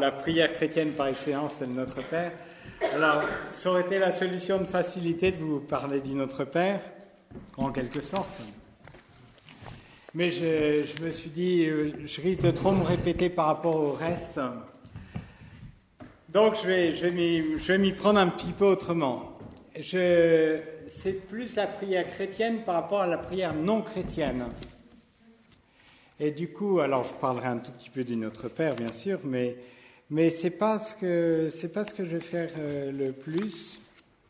la prière chrétienne par excellence, c'est le Notre Père. Alors, ça aurait été la solution de facilité de vous parler du Notre Père, en quelque sorte. Mais je me suis dit, je risque de trop me répéter par rapport au reste. Donc, je vais m'y prendre un petit peu autrement. C'est plus la prière chrétienne par rapport à la prière non chrétienne. Et du coup, alors je parlerai un tout petit peu du Notre Père, bien sûr, mais c'est pas ce que je vais faire le plus.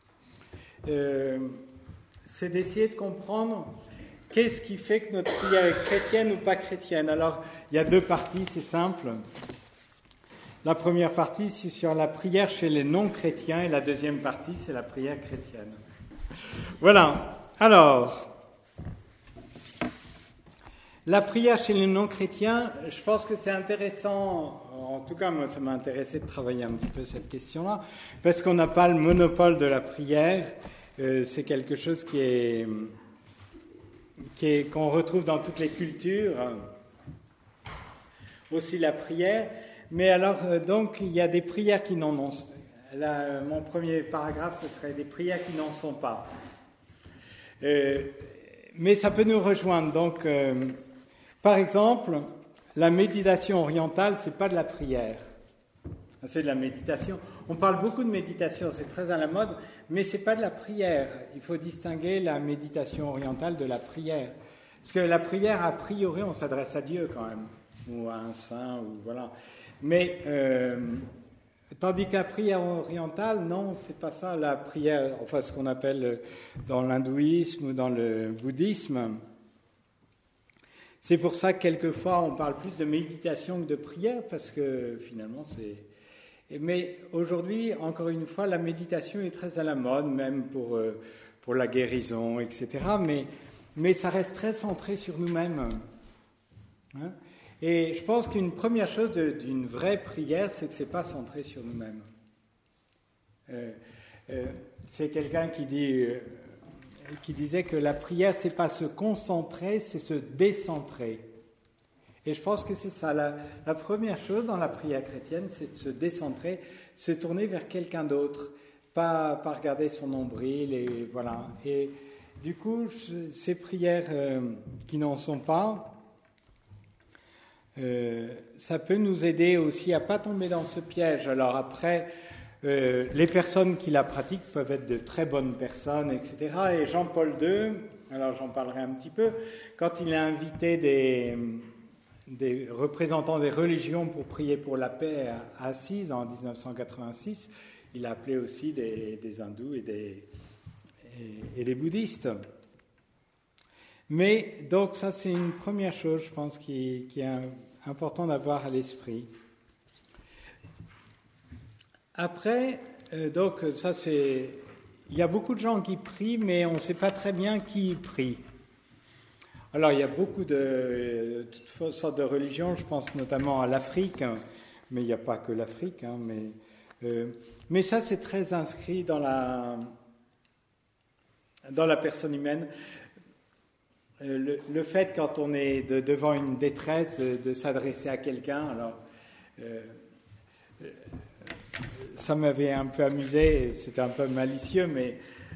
C'est d'essayer de comprendre qu'est-ce qui fait que notre prière est chrétienne ou pas chrétienne. Alors, il y a deux parties, c'est simple. La première partie, c'est sur la prière chez les non-chrétiens, et la deuxième partie, c'est la prière chrétienne. Voilà. Alors, la prière chez les non-chrétiens, je pense que c'est intéressant, en tout cas, moi, ça m'a intéressé de travailler un petit peu cette question-là, parce qu'on n'a pas le monopole de la prière. C'est quelque chose qu'on retrouve dans toutes les cultures, aussi la prière. Mais alors, donc, il y a des prières qui n'en ont. Là, mon premier paragraphe, ce serait des prières qui n'en sont pas. Mais ça peut nous rejoindre. Donc, par exemple, la méditation orientale, c'est pas de la prière. C'est de la méditation. On parle beaucoup de méditation, c'est très à la mode, mais c'est pas de la prière. Il faut distinguer la méditation orientale de la prière. Parce que la prière, a priori, on s'adresse à Dieu quand même, ou à un saint, ou voilà. Mais tandis que la prière orientale, non, c'est pas ça. La prière, enfin ce qu'on appelle dans l'hindouisme ou dans le bouddhisme, c'est pour ça que quelquefois on parle plus de méditation que de prière, parce que finalement c'est. Mais aujourd'hui, encore une fois, la méditation est très à la mode, même pour la guérison, etc. Mais ça reste très centré sur nous-mêmes. Hein? Et je pense qu'une première chose d'une vraie prière, c'est que c'est pas centré sur nous-mêmes. C'est quelqu'un qui disait que la prière, c'est pas se concentrer, c'est se décentrer. Et je pense que c'est ça. La première chose dans la prière chrétienne, c'est de se décentrer, se tourner vers quelqu'un d'autre, pas regarder son nombril, et voilà. Et du coup, ces prières qui n'en sont pas, ça peut nous aider aussi à pas tomber dans ce piège. Alors après, les personnes qui la pratiquent peuvent être de très bonnes personnes, etc. Et Jean-Paul II, alors j'en parlerai un petit peu, quand il a invité des représentants des religions pour prier pour la paix à Assise en 1986, il a appelé aussi des hindous et des bouddhistes. Mais donc ça c'est une première chose, je pense, qui est important d'avoir à l'esprit. Après, donc ça c'est, il y a beaucoup de gens qui prient, mais on ne sait pas très bien qui prie. Alors il y a beaucoup de toutes sortes de religions, je pense notamment à l'Afrique, mais il n'y a pas que l'Afrique, hein, mais ça c'est très inscrit dans la personne humaine. Le fait, quand on est devant une détresse, de s'adresser à quelqu'un, alors ça m'avait un peu amusé, c'était un peu malicieux, mais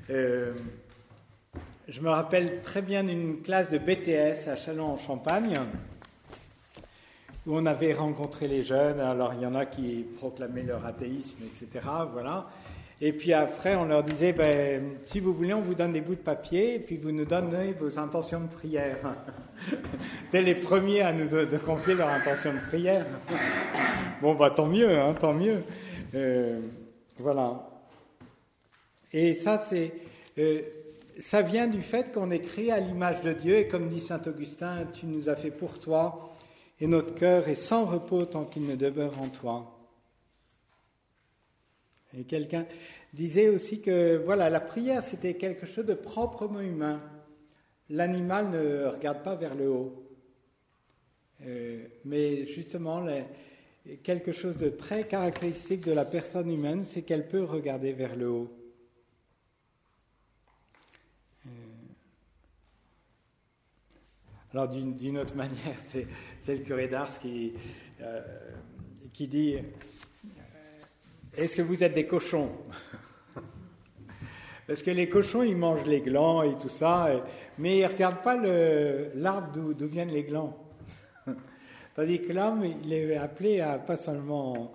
je me rappelle très bien d'une classe de BTS à Châlons-en-Champagne, où on avait rencontré les jeunes. Alors il y en a qui proclamaient leur athéisme, etc. Voilà. Et puis après, on leur disait, si vous voulez, on vous donne des bouts de papier, et puis vous nous donnez vos intentions de prière. T'es les premiers à nous confier leur intention de prière. Bon, tant mieux, hein, tant mieux. Voilà. Et ça, ça vient du fait qu'on est créé à l'image de Dieu, et comme dit saint Augustin, tu nous as fait pour toi, et notre cœur est sans repos tant qu'il ne demeure en toi. Et quelqu'un disait aussi que voilà, la prière, c'était quelque chose de proprement humain. L'animal ne regarde pas vers le haut. Mais justement, quelque chose de très caractéristique de la personne humaine, c'est qu'elle peut regarder vers le haut. Alors, d'une autre manière, c'est le curé d'Ars qui dit est-ce que vous êtes des cochons? Parce que les cochons, ils mangent les glands et tout ça, mais ils ne regardent pas l'arbre d'où viennent les glands. Tandis que l'homme, il est appelé à pas seulement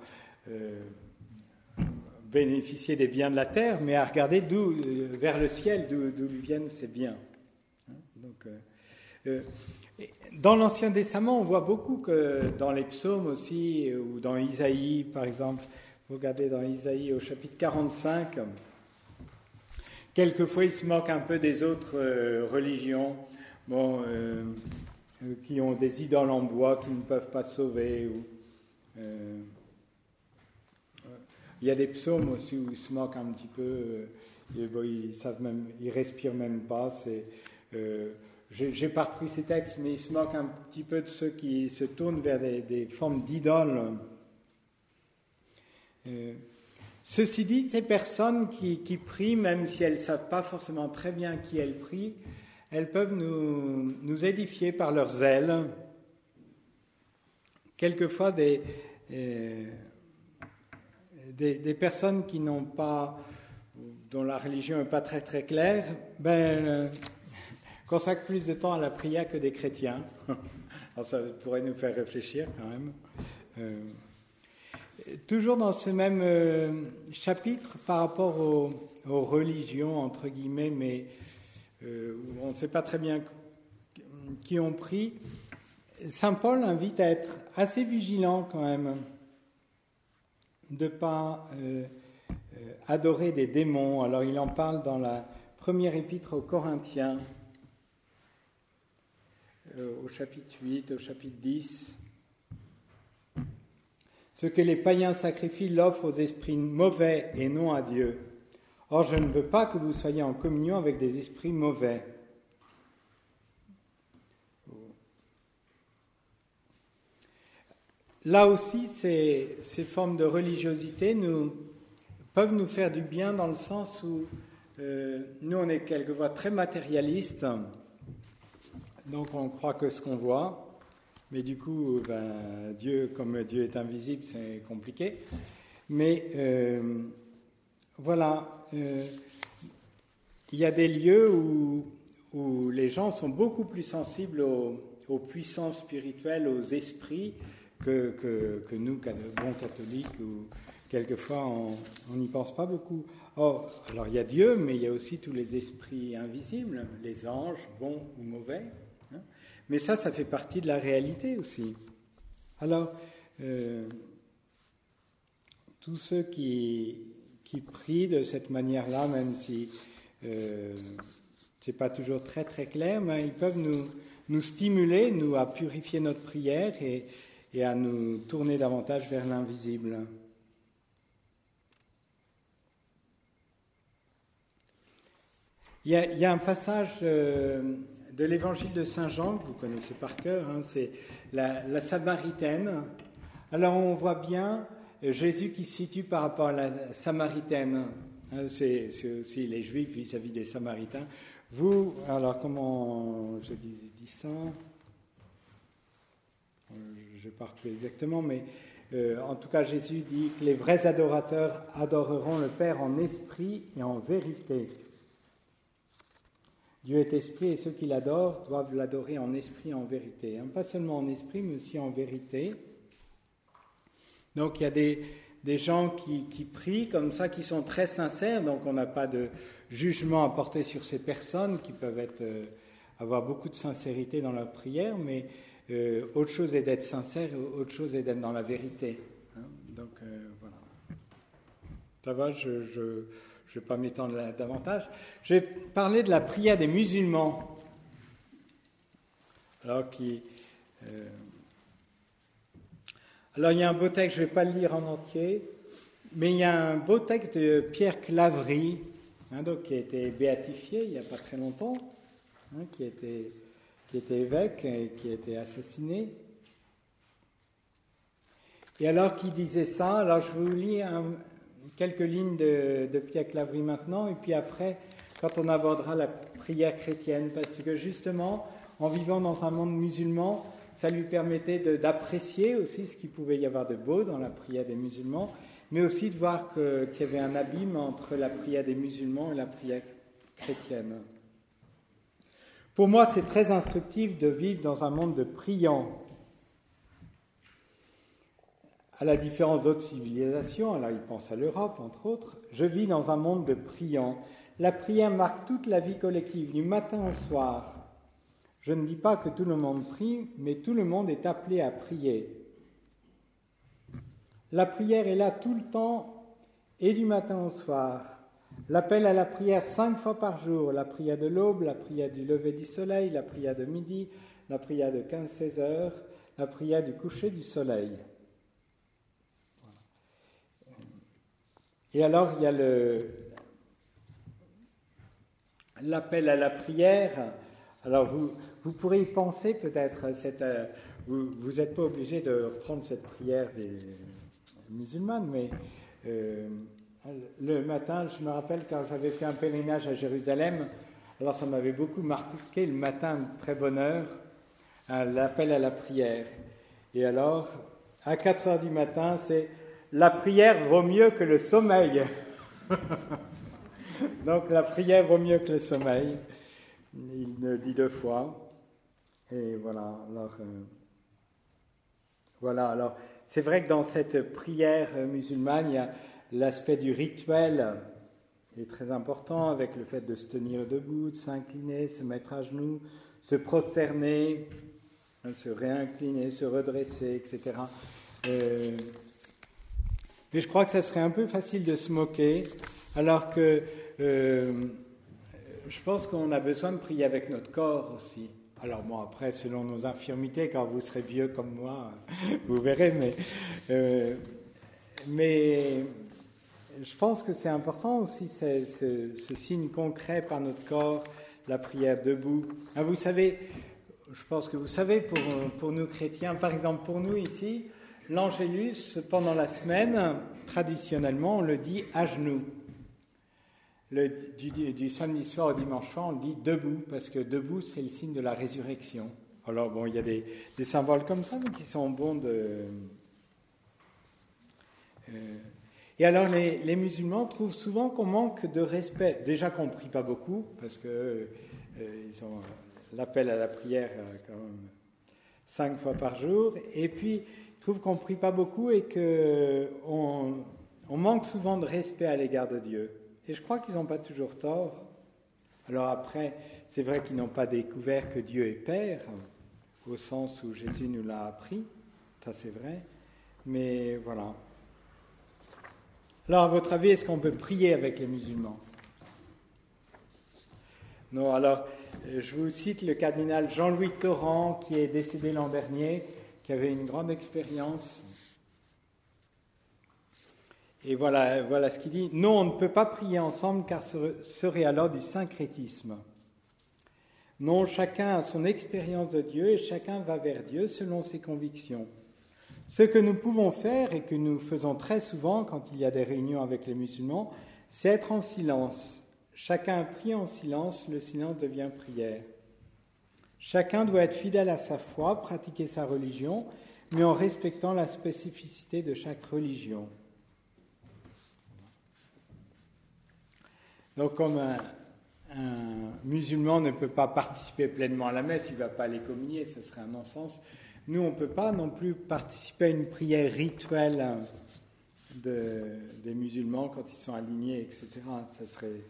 bénéficier des biens de la terre, mais à regarder vers le ciel, d'où lui viennent ces biens. Donc, dans l'Ancien Testament, on voit beaucoup que dans les psaumes aussi, ou dans Isaïe, par exemple, vous regardez dans Isaïe au chapitre 45, quelquefois il se moque un peu des autres religions, qui ont des idoles en bois qui ne peuvent pas sauver. Il y a des psaumes aussi où ils se moquent un petit peu, ils respirent même pas. J'ai pas repris ces textes, mais ils se moquent un petit peu de ceux qui se tournent vers des formes d'idoles. Ceci dit, ces personnes qui prient, même si elles ne savent pas forcément très bien qui elles prient, elles peuvent nous édifier par leur zèle. Quelquefois, des personnes qui n'ont pas, dont la religion n'est pas très très claire, consacrent plus de temps à la prière que des chrétiens. Alors ça pourrait nous faire réfléchir quand même. Toujours dans ce même chapitre, par rapport aux religions, entre guillemets, mais on ne sait pas très bien qui ont pris, Saint Paul invite à être assez vigilant quand même, de ne pas adorer des démons. Alors il en parle dans la première épître aux Corinthiens, au chapitre 8, au chapitre 10. Ce que les païens sacrifient l'offrent aux esprits mauvais et non à Dieu. Or, je ne veux pas que vous soyez en communion avec des esprits mauvais. Là aussi, ces formes de religiosité peuvent nous faire du bien dans le sens où nous, on est quelquefois très matérialistes, donc on croit que ce qu'on voit. Mais du coup, Dieu, comme Dieu est invisible, c'est compliqué. Mais voilà, il y a des lieux où les gens sont beaucoup plus sensibles aux puissances spirituelles, aux esprits, que nous, bons catholiques, où quelquefois on n'y pense pas beaucoup. Or, alors il y a Dieu, mais il y a aussi tous les esprits invisibles, les anges, bons ou mauvais. Mais ça fait partie de la réalité aussi. Alors, tous ceux qui prient de cette manière-là, même si c'est pas toujours très très clair, mais ils peuvent nous stimuler, à purifier notre prière et à nous tourner davantage vers l'invisible. Il y a un passage de l'évangile de Saint Jean, que vous connaissez par cœur, c'est la Samaritaine. Alors on voit bien Jésus qui se situe par rapport à la Samaritaine. C'est aussi les Juifs vis-à-vis des Samaritains. Vous, alors comment je dis ça? Je n'ai pas retrouvé exactement, mais en tout cas Jésus dit que les vrais adorateurs adoreront le Père en esprit et en vérité. Dieu est esprit et ceux qui l'adorent doivent l'adorer en esprit et en vérité. Pas seulement en esprit, mais aussi en vérité. Donc il y a des gens qui prient comme ça, qui sont très sincères, donc on n'a pas de jugement à porter sur ces personnes qui peuvent avoir beaucoup de sincérité dans leur prière, mais autre chose est d'être sincère, autre chose est d'être dans la vérité. Donc voilà. Ça va, je ne vais pas m'étendre davantage. Je vais parler de la prière des musulmans. Alors, il y a un beau texte, je ne vais pas le lire en entier, mais il y a un beau texte de Pierre Claverie, donc, qui a été béatifié il n'y a pas très longtemps, qui était évêque et qui a été assassiné. Et alors qu'il disait ça, alors je vous lis quelques lignes de Pierre Claverie maintenant, et puis après, quand on abordera la prière chrétienne, parce que justement, en vivant dans un monde musulman, ça lui permettait d'apprécier aussi ce qu'il pouvait y avoir de beau dans la prière des musulmans, mais aussi de voir qu'il y avait un abîme entre la prière des musulmans et la prière chrétienne. Pour moi, c'est très instructif de vivre dans un monde de priants. À la différence d'autres civilisations, alors ils pensent à l'Europe, entre autres, je vis dans un monde de priants. La prière marque toute la vie collective, du matin au soir. Je ne dis pas que tout le monde prie, mais tout le monde est appelé à prier. La prière est là tout le temps et du matin au soir. L'appel à la prière 5 fois par jour, la prière de l'aube, la prière du lever du soleil, la prière de midi, la prière de 15-16 heures, la prière du coucher du soleil. Et alors, il y a l'appel à la prière. Alors, vous pourrez y penser peut-être. Vous n'êtes pas obligé de reprendre cette prière des musulmanes, mais le matin, je me rappelle quand j'avais fait un pèlerinage à Jérusalem, alors ça m'avait beaucoup marqué le matin, très bonne heure, l'appel à la prière. Et alors, à 4 heures du matin, c'est « La prière vaut mieux que le sommeil ». Donc la prière vaut mieux que le sommeil. Il le dit 2 fois. Et voilà. Alors, c'est vrai que dans cette prière musulmane, il y a l'aspect du rituel qui est très important, avec le fait de se tenir debout, de s'incliner, se mettre à genoux, se prosterner, se réincliner, se redresser, etc. Mais je crois que ça serait un peu facile de se moquer, alors que je pense qu'on a besoin de prier avec notre corps aussi. Alors bon, après, selon nos infirmités, quand vous serez vieux comme moi, vous verrez, mais je pense que c'est important aussi ce signe concret par notre corps, la prière debout. Ah, vous savez, je pense que vous savez, pour nous chrétiens, par exemple pour nous ici, l'Angélus, pendant la semaine, traditionnellement, on le dit à genoux. Du samedi soir au dimanche soir, on le dit debout, parce que debout, c'est le signe de la résurrection. Alors bon, il y a des symboles comme ça, mais qui sont bons de... Et alors, les musulmans trouvent souvent qu'on manque de respect. Déjà qu'on ne prie pas beaucoup, parce que ils ont l'appel à la prière quand même 5 fois par jour, et puis ils trouvent qu'on ne prie pas beaucoup et qu'on manque souvent de respect à l'égard de Dieu. Et je crois qu'ils n'ont pas toujours tort. Alors après, c'est vrai qu'ils n'ont pas découvert que Dieu est Père, au sens où Jésus nous l'a appris, ça c'est vrai, mais voilà. Alors, à votre avis, est-ce qu'on peut prier avec les musulmans ? Non, alors, je vous cite le cardinal Jean-Louis Torrent, qui est décédé l'an dernier, qui avait une grande expérience. Et voilà ce qu'il dit. « Non, on ne peut pas prier ensemble, car ce serait alors du syncrétisme. Non, chacun a son expérience de Dieu et chacun va vers Dieu selon ses convictions. Ce que nous pouvons faire et que nous faisons très souvent quand il y a des réunions avec les musulmans, c'est être en silence. Chacun prie en silence, le silence devient prière. Chacun doit être fidèle à sa foi, pratiquer sa religion, mais en respectant la spécificité de chaque religion. » Donc comme un musulman ne peut pas participer pleinement à la messe, il ne va pas aller communier, ce serait un non-sens. Nous, on ne peut pas non plus participer à une prière rituelle des musulmans quand ils sont alignés, etc. Ça serait...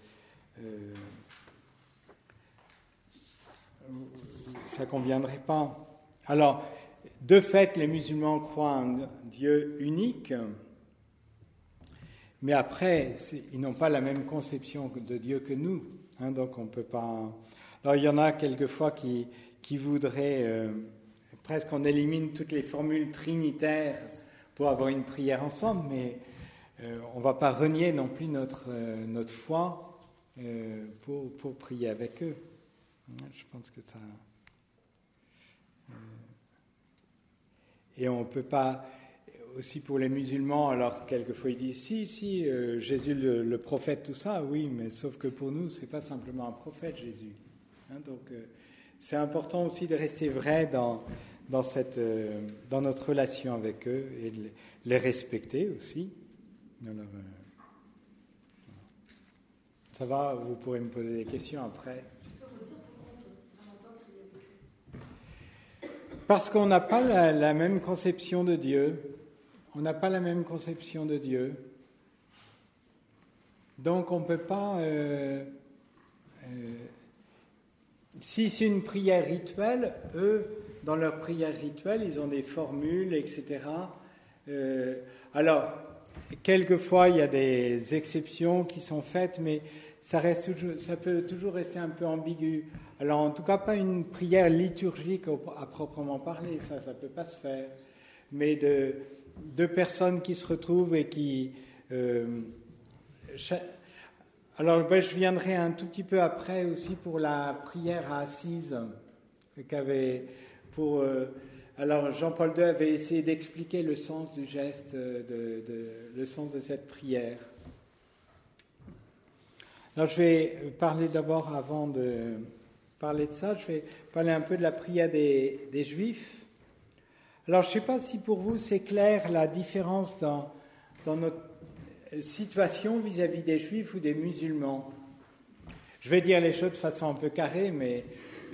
ça ne conviendrait pas. Alors, de fait, les musulmans croient en un Dieu unique, mais après, ils n'ont pas la même conception de Dieu que nous. Donc, on ne peut pas... Alors, il y en a quelquefois qui voudraient... presque qu'on élimine toutes les formules trinitaires pour avoir une prière ensemble, mais on ne va pas renier non plus notre foi pour prier avec eux. Je pense que ça... Et on ne peut pas... Aussi pour les musulmans, alors quelquefois ils disent si, Jésus le prophète, tout ça, oui, mais sauf que pour nous, ce n'est pas simplement un prophète, Jésus. Donc c'est important aussi de rester vrai dans notre relation avec eux et de les respecter aussi. Alors, ça va, vous pourrez me poser des questions après. Parce qu'on n'a pas la même conception de Dieu. On n'a pas la même conception de Dieu. Donc on ne peut pas... si c'est une prière rituelle, eux, dans leur prière rituelle, ils ont des formules, etc. Alors, quelquefois, il y a des exceptions qui sont faites, mais ça peut toujours rester un peu ambigu. Alors, en tout cas, pas une prière liturgique à proprement parler, ça ne peut pas se faire. Mais de personnes qui se retrouvent et qui... Alors, je viendrai un tout petit peu après aussi pour la prière à Assise alors, Jean-Paul II avait essayé d'expliquer le sens du geste, le sens de cette prière. Alors, je vais parler d'abord, avant de parler de ça, je vais parler un peu de la prière des Juifs. Alors, je ne sais pas si pour vous c'est clair la différence dans notre situation vis-à-vis des Juifs ou des musulmans. Je vais dire les choses de façon un peu carrée, mais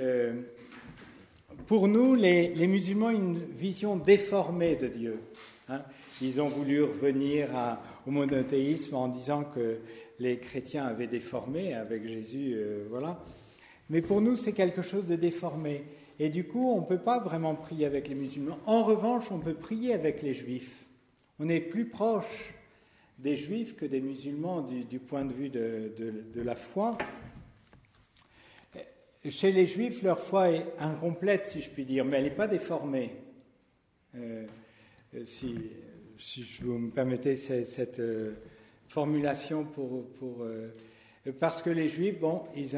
pour nous, les musulmans ont une vision déformée de Dieu. Hein. Ils ont voulu revenir au monothéisme en disant que les chrétiens avaient déformé avec Jésus, voilà. Mais pour nous, c'est quelque chose de déformé. Et du coup, on ne peut pas vraiment prier avec les musulmans. En revanche, on peut prier avec les Juifs. On est plus proche des Juifs que des musulmans du point de vue de la foi. Chez les Juifs, leur foi est incomplète, si je puis dire, mais elle n'est pas déformée. Si vous me permettez cette formulation parce que les Juifs, bon, ils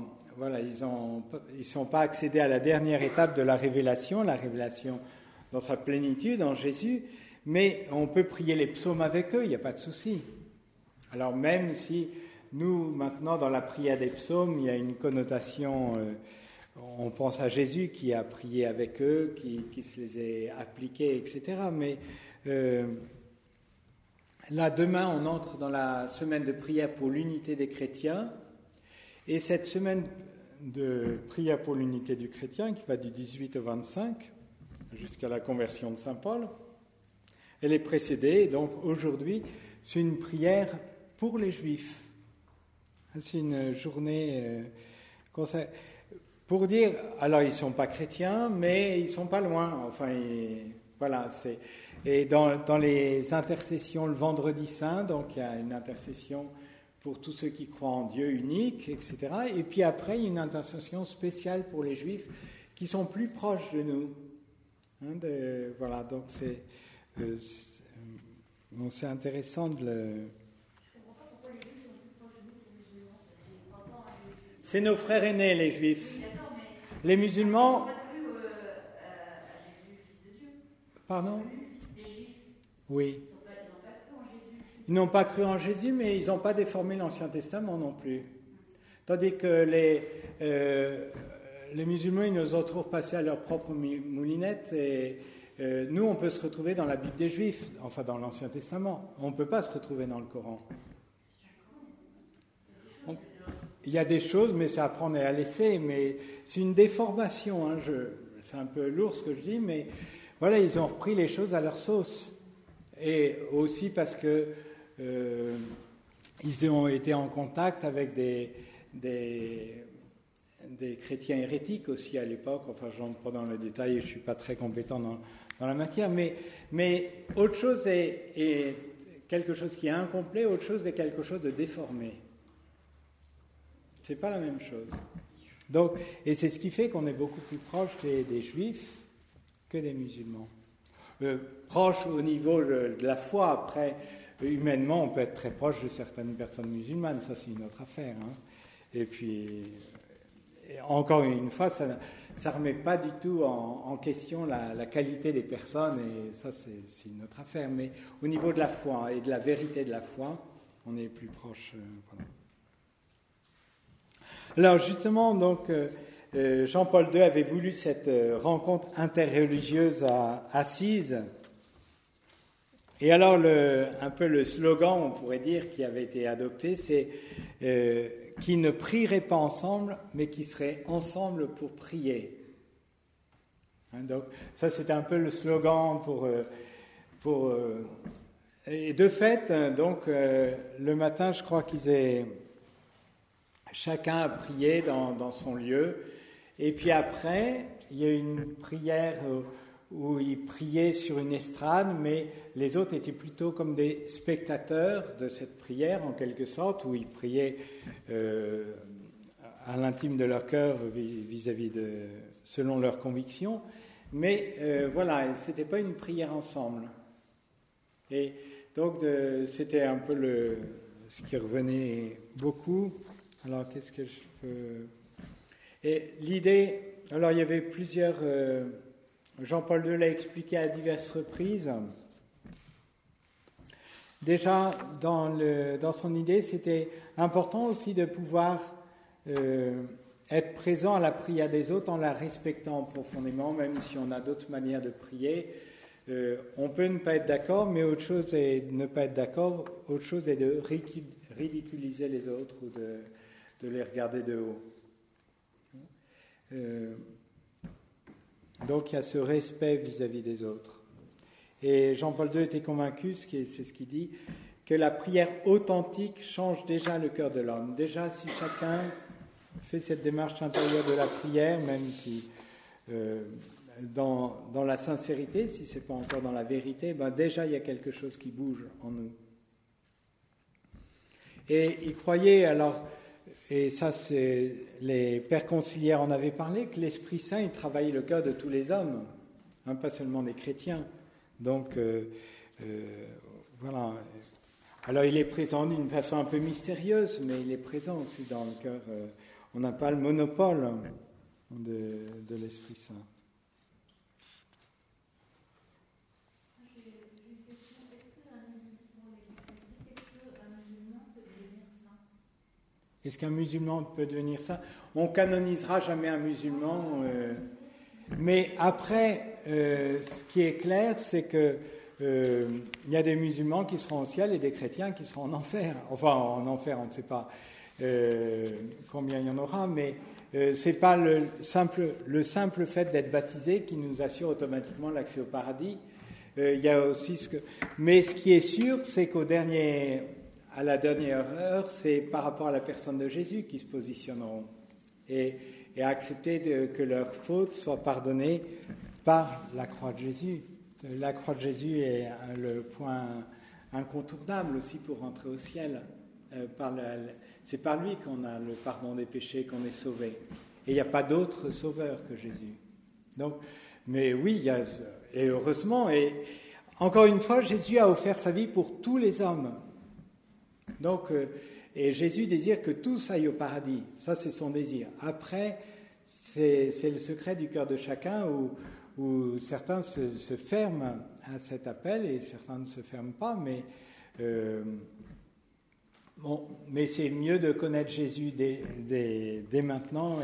sont pas accédés à la dernière étape de la révélation dans sa plénitude en Jésus, mais on peut prier les psaumes avec eux, il n'y a pas de souci. Alors même si nous, maintenant, dans la prière des psaumes, il y a une connotation, on pense à Jésus qui a prié avec eux, qui se les a appliqués, etc. Mais là, demain, on entre dans la semaine de prière pour l'unité des chrétiens. Et cette semaine de prière pour l'unité du chrétien, qui va du 18 au 25, jusqu'à la conversion de Saint Paul, elle est précédée, donc aujourd'hui, c'est une prière pour les Juifs. C'est une journée pour dire, alors ils ne sont pas chrétiens, mais ils ne sont pas loin. Enfin, voilà, et dans les intercessions le vendredi saint, donc il y a une intercession pour tous ceux qui croient en Dieu unique, etc. Et puis après, il y a une intercession spéciale pour les Juifs qui sont plus proches de nous. Voilà, donc c'est intéressant de le... C'est nos frères aînés, les Juifs. Les musulmans... Pardon ? Oui. Ils n'ont pas cru en Jésus, mais ils n'ont pas déformé l'Ancien Testament non plus. Tandis que les musulmans, ils nous ont toujours passé à leur propre moulinette. Et nous, on peut se retrouver dans la Bible des Juifs, enfin dans l'Ancien Testament. On ne peut pas se retrouver dans le Coran. Il y a des choses, mais c'est à prendre et à laisser. Mais c'est une déformation. Hein, c'est un peu lourd ce que je dis, mais voilà, ils ont repris les choses à leur sauce. Et aussi parce que ils ont été en contact avec des chrétiens hérétiques aussi à l'époque. Enfin, je n'entre pas dans le détail, je ne suis pas très compétent dans la matière. Mais autre chose est quelque chose qui est incomplet, autre chose est quelque chose de déformé. C'est pas la même chose. Donc, et c'est ce qui fait qu'on est beaucoup plus proche des Juifs que des musulmans. Proche au niveau de la foi. Après, humainement, on peut être très proche de certaines personnes musulmanes. Ça, c'est une autre affaire. Hein. Et puis, encore une fois, ça ne remet pas du tout en question la qualité des personnes. Et ça, c'est une autre affaire. Mais au niveau de la foi et de la vérité de la foi, on est plus proche. Voilà. Alors, justement, donc... Jean-Paul II avait voulu cette rencontre interreligieuse à Assise Et alors, un peu le slogan, on pourrait dire, qui avait été adopté, c'est qui ne prieraient pas ensemble, mais qui seraient ensemble pour prier. Donc, ça, c'était un peu le slogan et de fait, donc, le matin, je crois chacun a prié dans son lieu. Et puis après, il y a eu une prière où ils priaient sur une estrade, mais les autres étaient plutôt comme des spectateurs de cette prière, en quelque sorte, où ils priaient à l'intime de leur cœur vis-à-vis selon leurs convictions. Mais voilà, ce n'était pas une prière ensemble. Et donc, c'était un peu ce qui revenait beaucoup. Alors, qu'est-ce que je peux... Et l'idée... Alors, il y avait plusieurs... Jean-Paul II l'a expliqué à diverses reprises. Déjà, dans son idée, c'était important aussi de pouvoir être présent à la prière des autres en la respectant profondément, même si on a d'autres manières de prier. On peut ne pas être d'accord, mais autre chose est de ne pas être d'accord, autre chose est de ridiculiser les autres ou de les regarder de haut. Donc il y a ce respect vis-à-vis des autres. Et Jean-Paul II était convaincu, c'est ce qu'il dit, que la prière authentique change déjà le cœur de l'homme. Déjà, si chacun fait cette démarche intérieure de la prière, même si dans la sincérité, si ce n'est pas encore dans la vérité, déjà il y a quelque chose qui bouge en nous. Et il croyait alors... Et ça, les pères conciliaires en avaient parlé, que l'Esprit Saint, il travaille le cœur de tous les hommes, pas seulement des chrétiens. Donc, voilà. Alors, il est présent d'une façon un peu mystérieuse, mais il est présent aussi dans le cœur. On n'a pas le monopole de l'Esprit Saint. Est-ce qu'un musulman peut devenir saint ? On canonisera jamais un musulman. Mais après, ce qui est clair, c'est que il y a des musulmans qui seront au ciel et des chrétiens qui seront en enfer. Enfin, en enfer, on ne sait pas combien il y en aura, mais c'est pas le simple fait d'être baptisé qui nous assure automatiquement l'accès au paradis. Il y a aussi mais ce qui est sûr, c'est à la dernière heure, c'est par rapport à la personne de Jésus qu'ils se positionneront et accepter que leurs fautes soient pardonnées par la croix de Jésus. La croix de Jésus est le point incontournable aussi pour rentrer au ciel. C'est par lui qu'on a le pardon des péchés, qu'on est sauvé. Et il n'y a pas d'autre sauveur que Jésus. Donc, mais oui, et heureusement, et encore une fois, Jésus a offert sa vie pour tous les hommes. Donc, et Jésus désire que tous aillent au paradis. Ça, c'est son désir. Après, c'est le secret du cœur de chacun où certains se ferment à cet appel et certains ne se ferment pas. Mais c'est mieux de connaître Jésus dès maintenant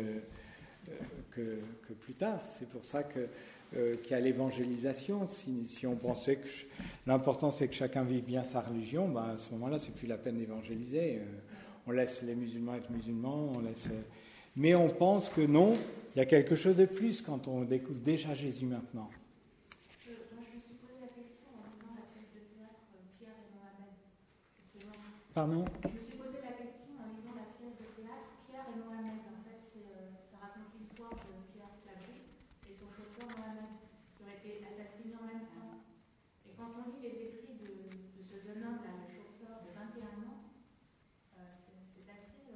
que plus tard. C'est pour ça qu'il y a l'évangélisation. Si on pensait que l'important c'est que chacun vive bien sa religion, à ce moment-là, c'est plus la peine d'évangéliser. On laisse les musulmans être musulmans, mais on pense que non, il y a quelque chose de plus quand on découvre déjà Jésus maintenant. Je me suis posé la question en lisant la pièce de théâtre Pierre et Mohamed. Pardon ? Je me suis posé la question en lisant la pièce de théâtre Pierre et Mohamed. En fait, ça raconte l'histoire de Pierre Clavé et son chauffeur Mohamed, qui ont été assassinés en même temps. Et quand on lit les écrits de ce jeune homme, là, le chauffeur de 21 ans, c'est assez...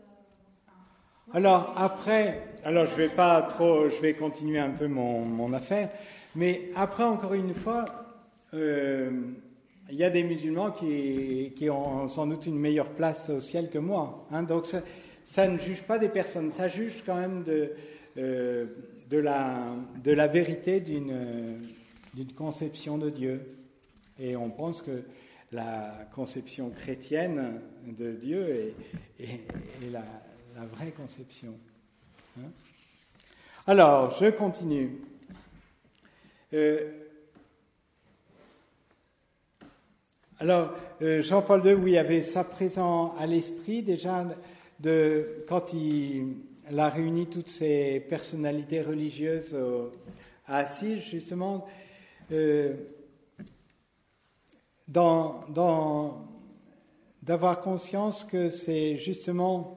Alors je vais continuer un peu mon affaire, mais après, encore une fois, il y a des musulmans qui ont sans doute une meilleure place au ciel que moi. Donc ça ne juge pas des personnes, ça juge quand même de la vérité d'une conception de Dieu. Et on pense que la conception chrétienne de Dieu est la vraie conception. Alors, je continue. Alors, Jean-Paul II, oui, avait ça présent à l'esprit déjà quand il a réuni toutes ces personnalités religieuses à Assise, justement, d'avoir conscience que c'est justement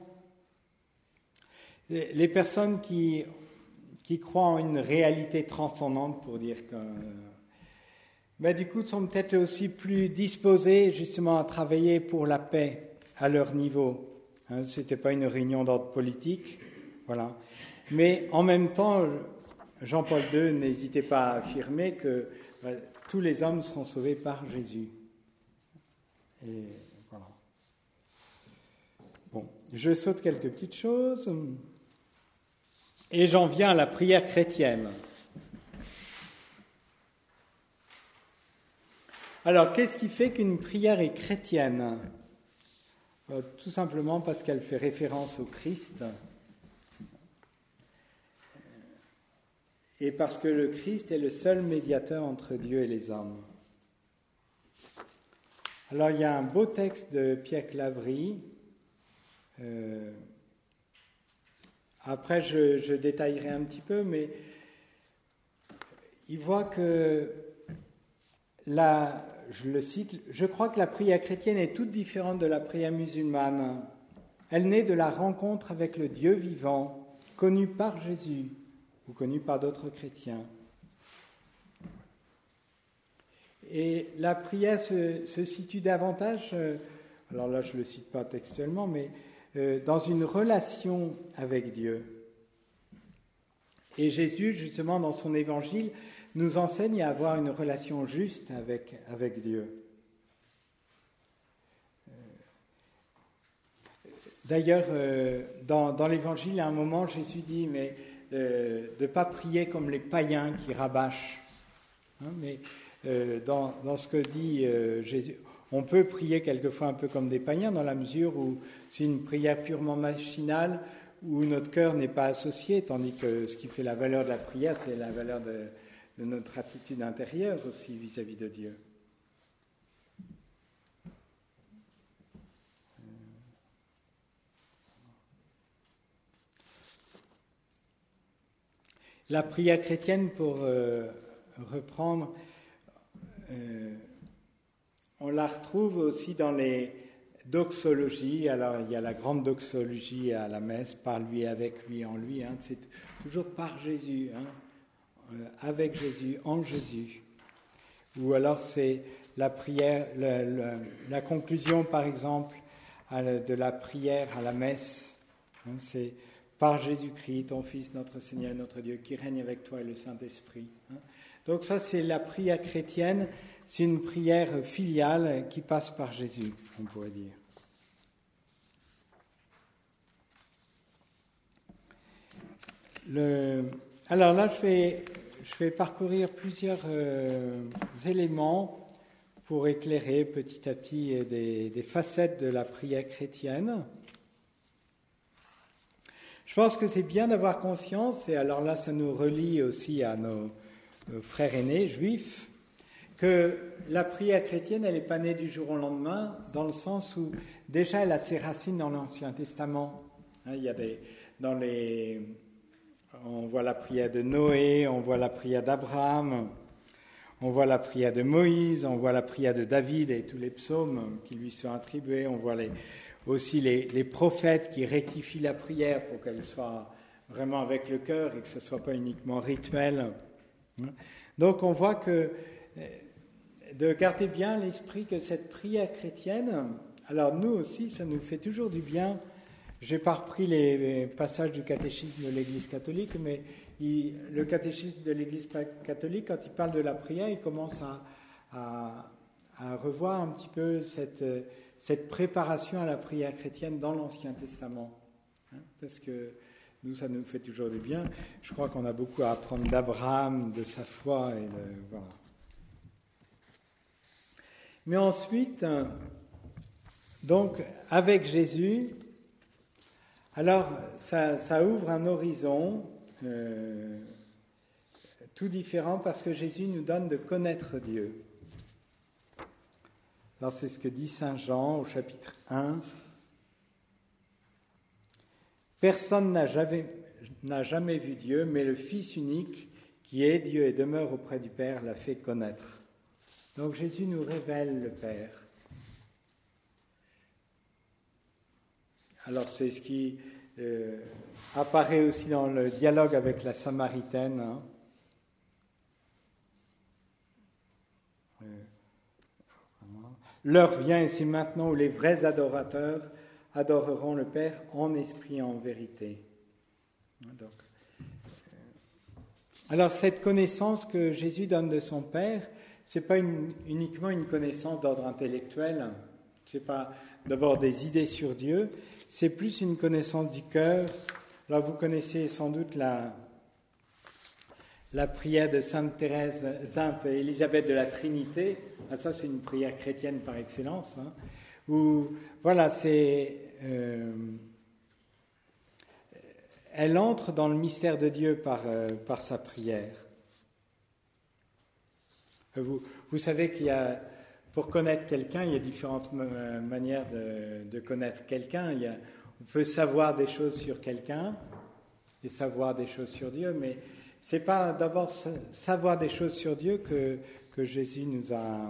les personnes qui croient en une réalité transcendante, pour dire que... Mais du coup, sont peut-être aussi plus disposés justement à travailler pour la paix à leur niveau. Hein, ce n'était pas une réunion d'ordre politique, voilà. Mais en même temps, Jean-Paul II n'hésitait pas à affirmer que tous les hommes seront sauvés par Jésus. Et voilà. Bon, je saute quelques petites choses. Et j'en viens à la prière chrétienne. Alors, qu'est-ce qui fait qu'une prière est chrétienne ? Tout simplement parce qu'elle fait référence au Christ et parce que le Christ est le seul médiateur entre Dieu et les hommes. Alors, il y a un beau texte de Pierre Claverie. Après, je détaillerai un petit peu, mais il voit que je le cite, « Je crois que la prière chrétienne est toute différente de la prière musulmane. Elle naît de la rencontre avec le Dieu vivant, connu par Jésus ou connu par d'autres chrétiens. Et la prière se situe davantage, alors là je ne le cite pas textuellement, mais dans une relation avec Dieu. Et Jésus, justement, dans son évangile, nous enseigne à avoir une relation juste avec Dieu. D'ailleurs, dans l'Évangile, à un moment, Jésus dit mais de ne pas prier comme les païens qui rabâchent. Hein, mais dans ce que dit Jésus, on peut prier quelquefois un peu comme des païens dans la mesure où c'est une prière purement machinale où notre cœur n'est pas associé, tandis que ce qui fait la valeur de la prière, c'est la valeur de notre attitude intérieure aussi vis-à-vis de Dieu. La prière chrétienne, pour reprendre, on la retrouve aussi dans les doxologies. Alors, il y a la grande doxologie à la messe, par lui, avec lui, en lui. Hein, c'est toujours par Jésus, hein. Avec Jésus, en Jésus. Ou alors c'est la prière, la conclusion par exemple de la prière à la messe. Hein, c'est par Jésus-Christ, ton Fils, notre Seigneur, notre Dieu, qui règne avec toi et le Saint-Esprit. Hein. Donc ça c'est la prière chrétienne, c'est une prière filiale qui passe par Jésus, on pourrait dire. Alors là, je vais parcourir plusieurs éléments pour éclairer petit à petit des facettes de la prière chrétienne. Je pense que c'est bien d'avoir conscience, et alors là, ça nous relie aussi à nos frères aînés juifs, que la prière chrétienne, elle n'est pas née du jour au lendemain, dans le sens où déjà elle a ses racines dans l'Ancien Testament. Hein, il y a on voit la prière de Noé, on voit la prière d'Abraham, on voit la prière de Moïse, on voit la prière de David et tous les psaumes qui lui sont attribués, on voit aussi les prophètes qui rectifient la prière pour qu'elle soit vraiment avec le cœur et que ce ne soit pas uniquement rituel. Donc on voit que de garder bien l'esprit que cette prière chrétienne, alors nous aussi, ça nous fait toujours du bien. Je n'ai pas repris les passages du catéchisme de l'Église catholique, mais le catéchisme de l'Église catholique, quand il parle de la prière, il commence à revoir un petit peu cette préparation à la prière chrétienne dans l'Ancien Testament. Hein, parce que nous, ça nous fait toujours du bien. Je crois qu'on a beaucoup à apprendre d'Abraham, de sa foi, voilà. Mais ensuite, donc, avec Jésus, alors ça ouvre un horizon tout différent parce que Jésus nous donne de connaître Dieu. Alors c'est ce que dit Saint Jean au chapitre 1. Personne n'a jamais vu Dieu, mais le Fils unique, qui est Dieu et demeure auprès du Père, l'a fait connaître. Donc Jésus nous révèle le Père. Alors c'est ce qui apparaît aussi dans le dialogue avec la Samaritaine. Hein. L'heure vient, et c'est maintenant où les vrais adorateurs adoreront le Père en esprit et en vérité. Donc, alors cette connaissance que Jésus donne de son Père, ce n'est pas uniquement une connaissance d'ordre intellectuel, ce n'est pas d'abord des idées sur Dieu, c'est plus une connaissance du cœur. Alors vous connaissez sans doute la prière de Sainte Élisabeth de la Trinité. Ah, ça c'est une prière chrétienne par excellence, hein, où voilà, elle entre dans le mystère de Dieu par sa prière. Vous savez pour connaître quelqu'un, il y a différentes manières de connaître quelqu'un. On peut savoir des choses sur quelqu'un et savoir des choses sur Dieu, mais c'est pas d'abord savoir des choses sur Dieu que Jésus nous a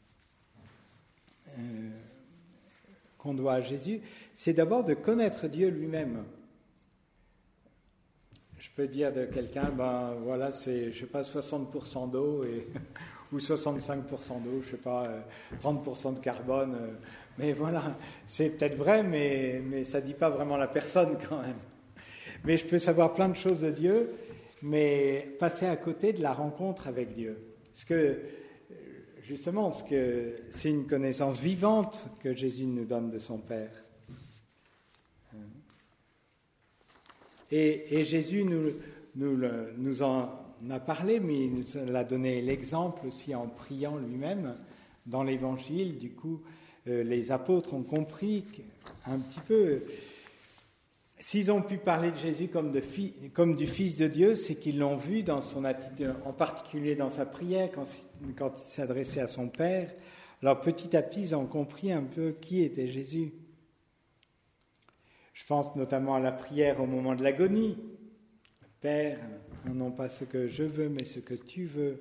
qu'on doit à Jésus, c'est d'abord de connaître Dieu lui-même. Je peux dire de quelqu'un, ben voilà, c'est, je sais pas, 60% d'eau ou 65% d'eau, je sais pas, 30% de carbone, mais voilà, c'est peut-être vrai, mais ça dit pas vraiment la personne quand même. Mais je peux savoir plein de choses de Dieu, mais passer à côté de la rencontre avec Dieu. Parce que, justement, c'est une connaissance vivante que Jésus nous donne de son Père. Et Jésus nous en a parlé, mais il nous a donné l'exemple aussi en priant lui-même dans l'Évangile. Du coup, les apôtres ont compris un petit peu. S'ils ont pu parler de Jésus comme du Fils de Dieu, c'est qu'ils l'ont vu dans son attitude, en particulier dans sa prière, quand il s'adressait à son Père. Alors petit à petit, ils ont compris un peu qui était Jésus. Je pense notamment à la prière au moment de l'agonie. Père, non pas ce que je veux, mais ce que tu veux.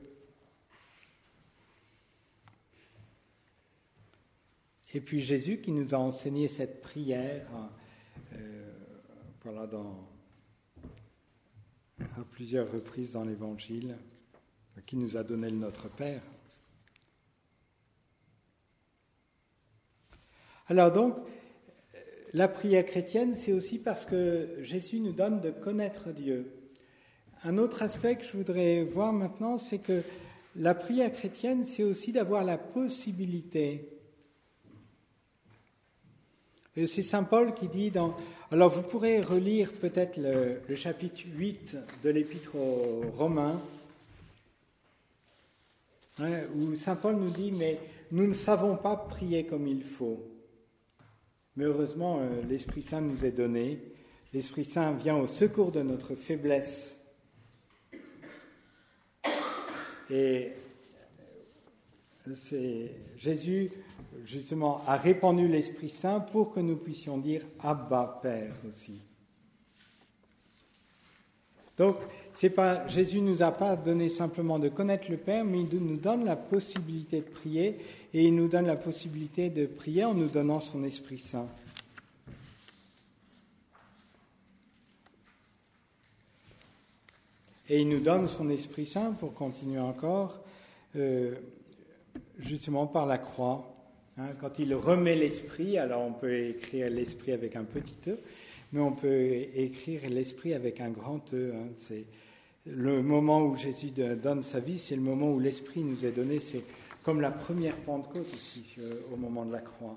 Et puis Jésus qui nous a enseigné cette prière, voilà, à plusieurs reprises dans l'Évangile, qui nous a donné le Notre Père. Alors donc, la prière chrétienne, c'est aussi parce que Jésus nous donne de connaître Dieu. Un autre aspect que je voudrais voir maintenant, c'est que la prière chrétienne, c'est aussi d'avoir la possibilité. Et c'est saint Paul qui dit Alors vous pourrez relire peut-être le chapitre 8 de l'Épître aux Romains, où saint Paul nous dit « Mais nous ne savons pas prier comme il faut ». Mais heureusement, l'Esprit Saint nous est donné. L'Esprit Saint vient au secours de notre faiblesse. Et Jésus, justement, a répandu l'Esprit Saint pour que nous puissions dire « Abba, Père » aussi. Donc, Jésus ne nous a pas donné simplement de connaître le Père, mais il nous donne la possibilité de prier, et il nous donne la possibilité de prier en nous donnant son Esprit Saint. Et il nous donne son Esprit Saint, pour continuer encore, justement par la croix. Quand il remet l'Esprit, alors on peut écrire l'Esprit avec un petit E, mais on peut écrire l'Esprit avec un grand E. C'est le moment où Jésus donne sa vie, c'est le moment où l'Esprit nous est donné. C'est comme la première Pentecôte ici, au moment de la croix.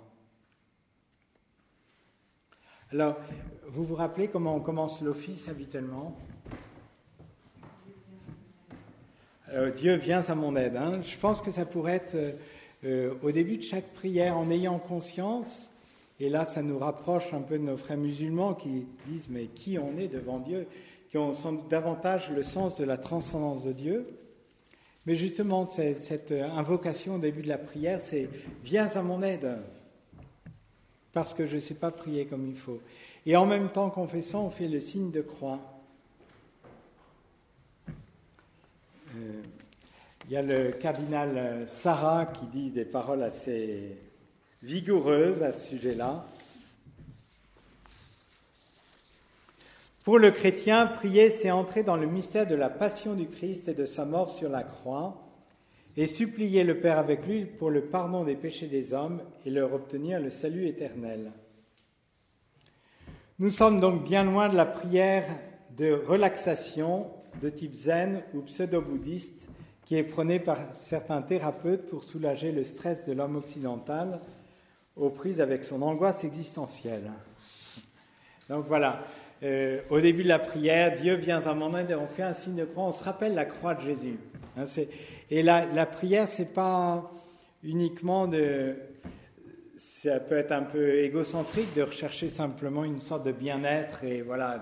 Alors, vous vous rappelez comment on commence l'office habituellement ? Dieu, viens à mon aide. Je pense que ça pourrait être au début de chaque prière, en ayant conscience, et là ça nous rapproche un peu de nos frères musulmans qui disent mais qui on est devant Dieu, qui ont davantage le sens de la transcendance de Dieu, Mais justement, cette invocation au début de la prière, c'est « Viens à mon aide », parce que je ne sais pas prier comme il faut. Et en même temps qu'on fait ça, on fait le signe de croix. Il y a le cardinal Sarah qui dit des paroles assez vigoureuses à ce sujet-là. Pour le chrétien, prier, c'est entrer dans le mystère de la passion du Christ et de sa mort sur la croix, et supplier le Père avec lui pour le pardon des péchés des hommes et leur obtenir le salut éternel. Nous sommes donc bien loin de la prière de relaxation de type zen ou pseudo-bouddhiste qui est prônée par certains thérapeutes pour soulager le stress de l'homme occidental aux prises avec son angoisse existentielle. Donc voilà. Au début de la prière, Dieu vient à mon aide et on fait un signe de croix, on se rappelle la croix de Jésus. Et la prière, c'est pas uniquement ça peut être un peu égocentrique de rechercher simplement une sorte de bien-être et voilà.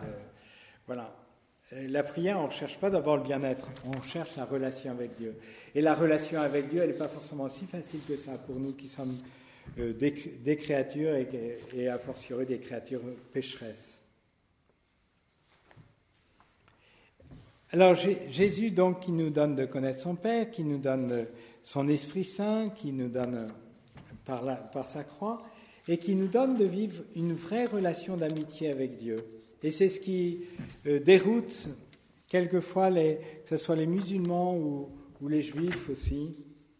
La prière, on ne cherche pas d'abord le bien-être, on cherche la relation avec Dieu. Et la relation avec Dieu, elle n'est pas forcément si facile que ça pour nous qui sommes des créatures et a fortiori des créatures pécheresses. Alors Jésus, donc, qui nous donne de connaître son Père, qui nous donne son Esprit Saint, qui nous donne par sa croix, et qui nous donne de vivre une vraie relation d'amitié avec Dieu. Et c'est ce qui déroute quelquefois, que ce soit les musulmans ou les juifs aussi.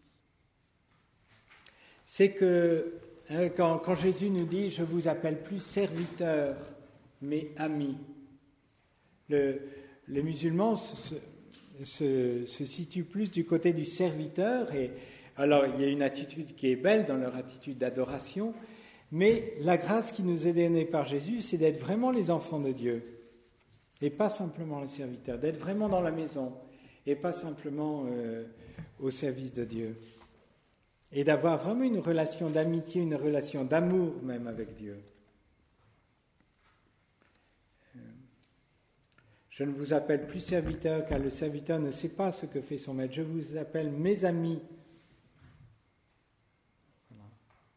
C'est que quand Jésus nous dit « Je vous appelle plus serviteurs, mais amis », les musulmans se situent plus du côté du serviteur. Et alors, il y a une attitude qui est belle dans leur attitude d'adoration, mais la grâce qui nous est donnée par Jésus, c'est d'être vraiment les enfants de Dieu, et pas simplement les serviteurs, d'être vraiment dans la maison, et pas simplement au service de Dieu. Et d'avoir vraiment une relation d'amitié, une relation d'amour même avec Dieu. Je ne vous appelle plus serviteur, car le serviteur ne sait pas ce que fait son maître. Je vous appelle mes amis. Voilà.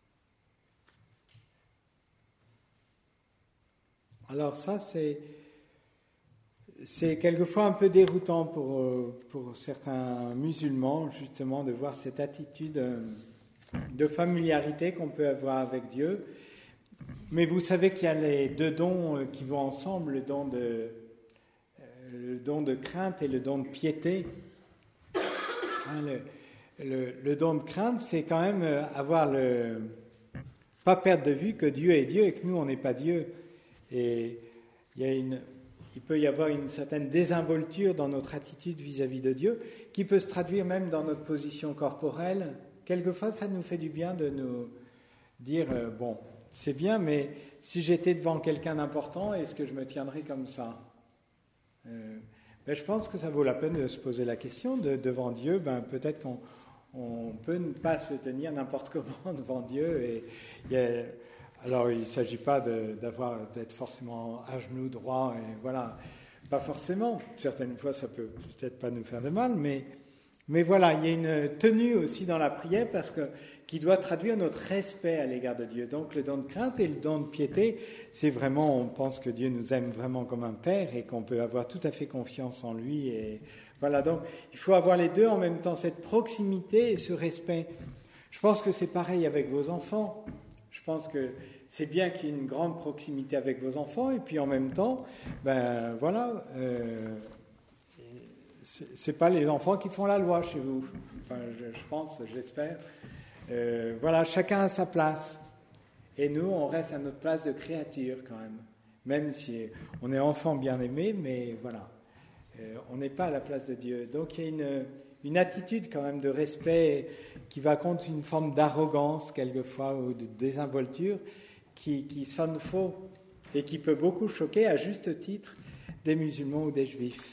Alors ça, c'est quelquefois un peu déroutant pour certains musulmans, justement, de voir cette attitude de familiarité qu'on peut avoir avec Dieu. Mais vous savez qu'il y a les deux dons qui vont ensemble, le don de crainte et le don de piété. Le don de crainte, c'est quand même pas perdre de vue que Dieu est Dieu et que nous, on n'est pas Dieu. Et il peut y avoir une certaine désinvolture dans notre attitude vis-à-vis de Dieu, qui peut se traduire même dans notre position corporelle. Quelquefois, ça nous fait du bien de nous dire, bon, c'est bien, mais si j'étais devant quelqu'un d'important, est-ce que je me tiendrais comme ça ? Mais je pense que ça vaut la peine de se poser la question devant Dieu. Peut-être qu'on peut ne pas se tenir n'importe comment devant Dieu. Alors, il ne s'agit pas d'être forcément à genoux droits, et voilà, pas forcément. Certaines fois, ça peut peut-être pas nous faire de mal, mais voilà, il y a une tenue aussi dans la prière qui doit traduire notre respect à l'égard de Dieu. Donc le don de crainte et le don de piété, c'est vraiment, on pense que Dieu nous aime vraiment comme un père et qu'on peut avoir tout à fait confiance en lui. Et voilà, donc il faut avoir les deux en même temps, cette proximité et ce respect. Je pense que c'est pareil avec vos enfants. Je pense que c'est bien qu'il y ait une grande proximité avec vos enfants et puis en même temps, voilà, c'est pas les enfants qui font la loi chez vous. Enfin, je pense, j'espère. Voilà, chacun a sa place. Et nous, on reste à notre place de créature quand même si on est enfant bien-aimé, mais voilà, on n'est pas à la place de Dieu. Donc il y a une attitude quand même de respect qui va contre une forme d'arrogance quelquefois ou de désinvolture qui sonne faux et qui peut beaucoup choquer à juste titre des musulmans ou des juifs.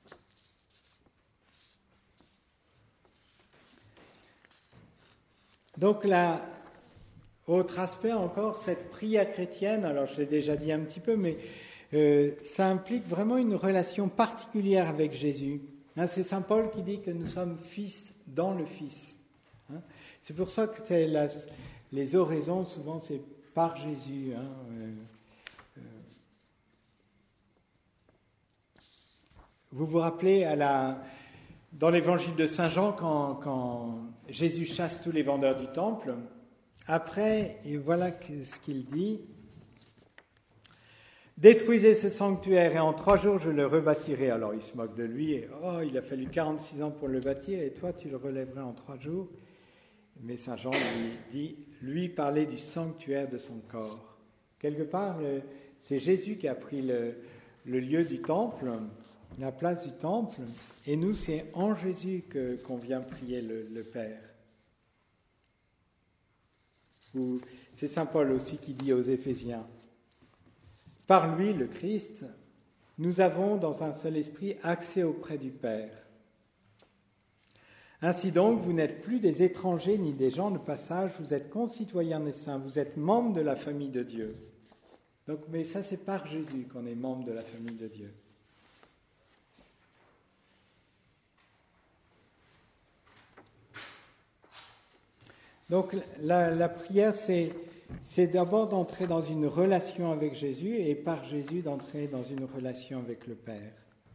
Donc là, autre aspect encore, cette prière chrétienne, alors je l'ai déjà dit un petit peu, mais ça implique vraiment une relation particulière avec Jésus. Hein, c'est saint Paul qui dit que nous sommes fils dans le Fils. Hein. C'est pour ça que les oraisons, souvent, c'est par Jésus. Hein, Vous vous rappelez dans l'évangile de Saint Jean, quand Jésus chasse tous les vendeurs du temple, après, et voilà ce qu'il dit: « Détruisez ce sanctuaire et en 3 jours je le rebâtirai. » Alors il se moque de lui, et, « il a fallu 46 ans pour le bâtir et toi tu le relèverais en 3 jours. » Mais Saint Jean lui parlait du sanctuaire de son corps. Quelque part, c'est Jésus qui a pris le lieu du temple, la place du temple, et nous, c'est en Jésus qu'on vient prier le Père. Ou c'est saint Paul aussi qui dit aux Éphésiens: « Par lui, le Christ, nous avons dans un seul esprit accès auprès du Père. Ainsi donc, vous n'êtes plus des étrangers ni des gens de passage, vous êtes concitoyens des saints, vous êtes membres de la famille de Dieu. » Donc, mais ça, c'est par Jésus qu'on est membre de la famille de Dieu. Donc, la prière, c'est d'abord d'entrer dans une relation avec Jésus et par Jésus d'entrer dans une relation avec le Père.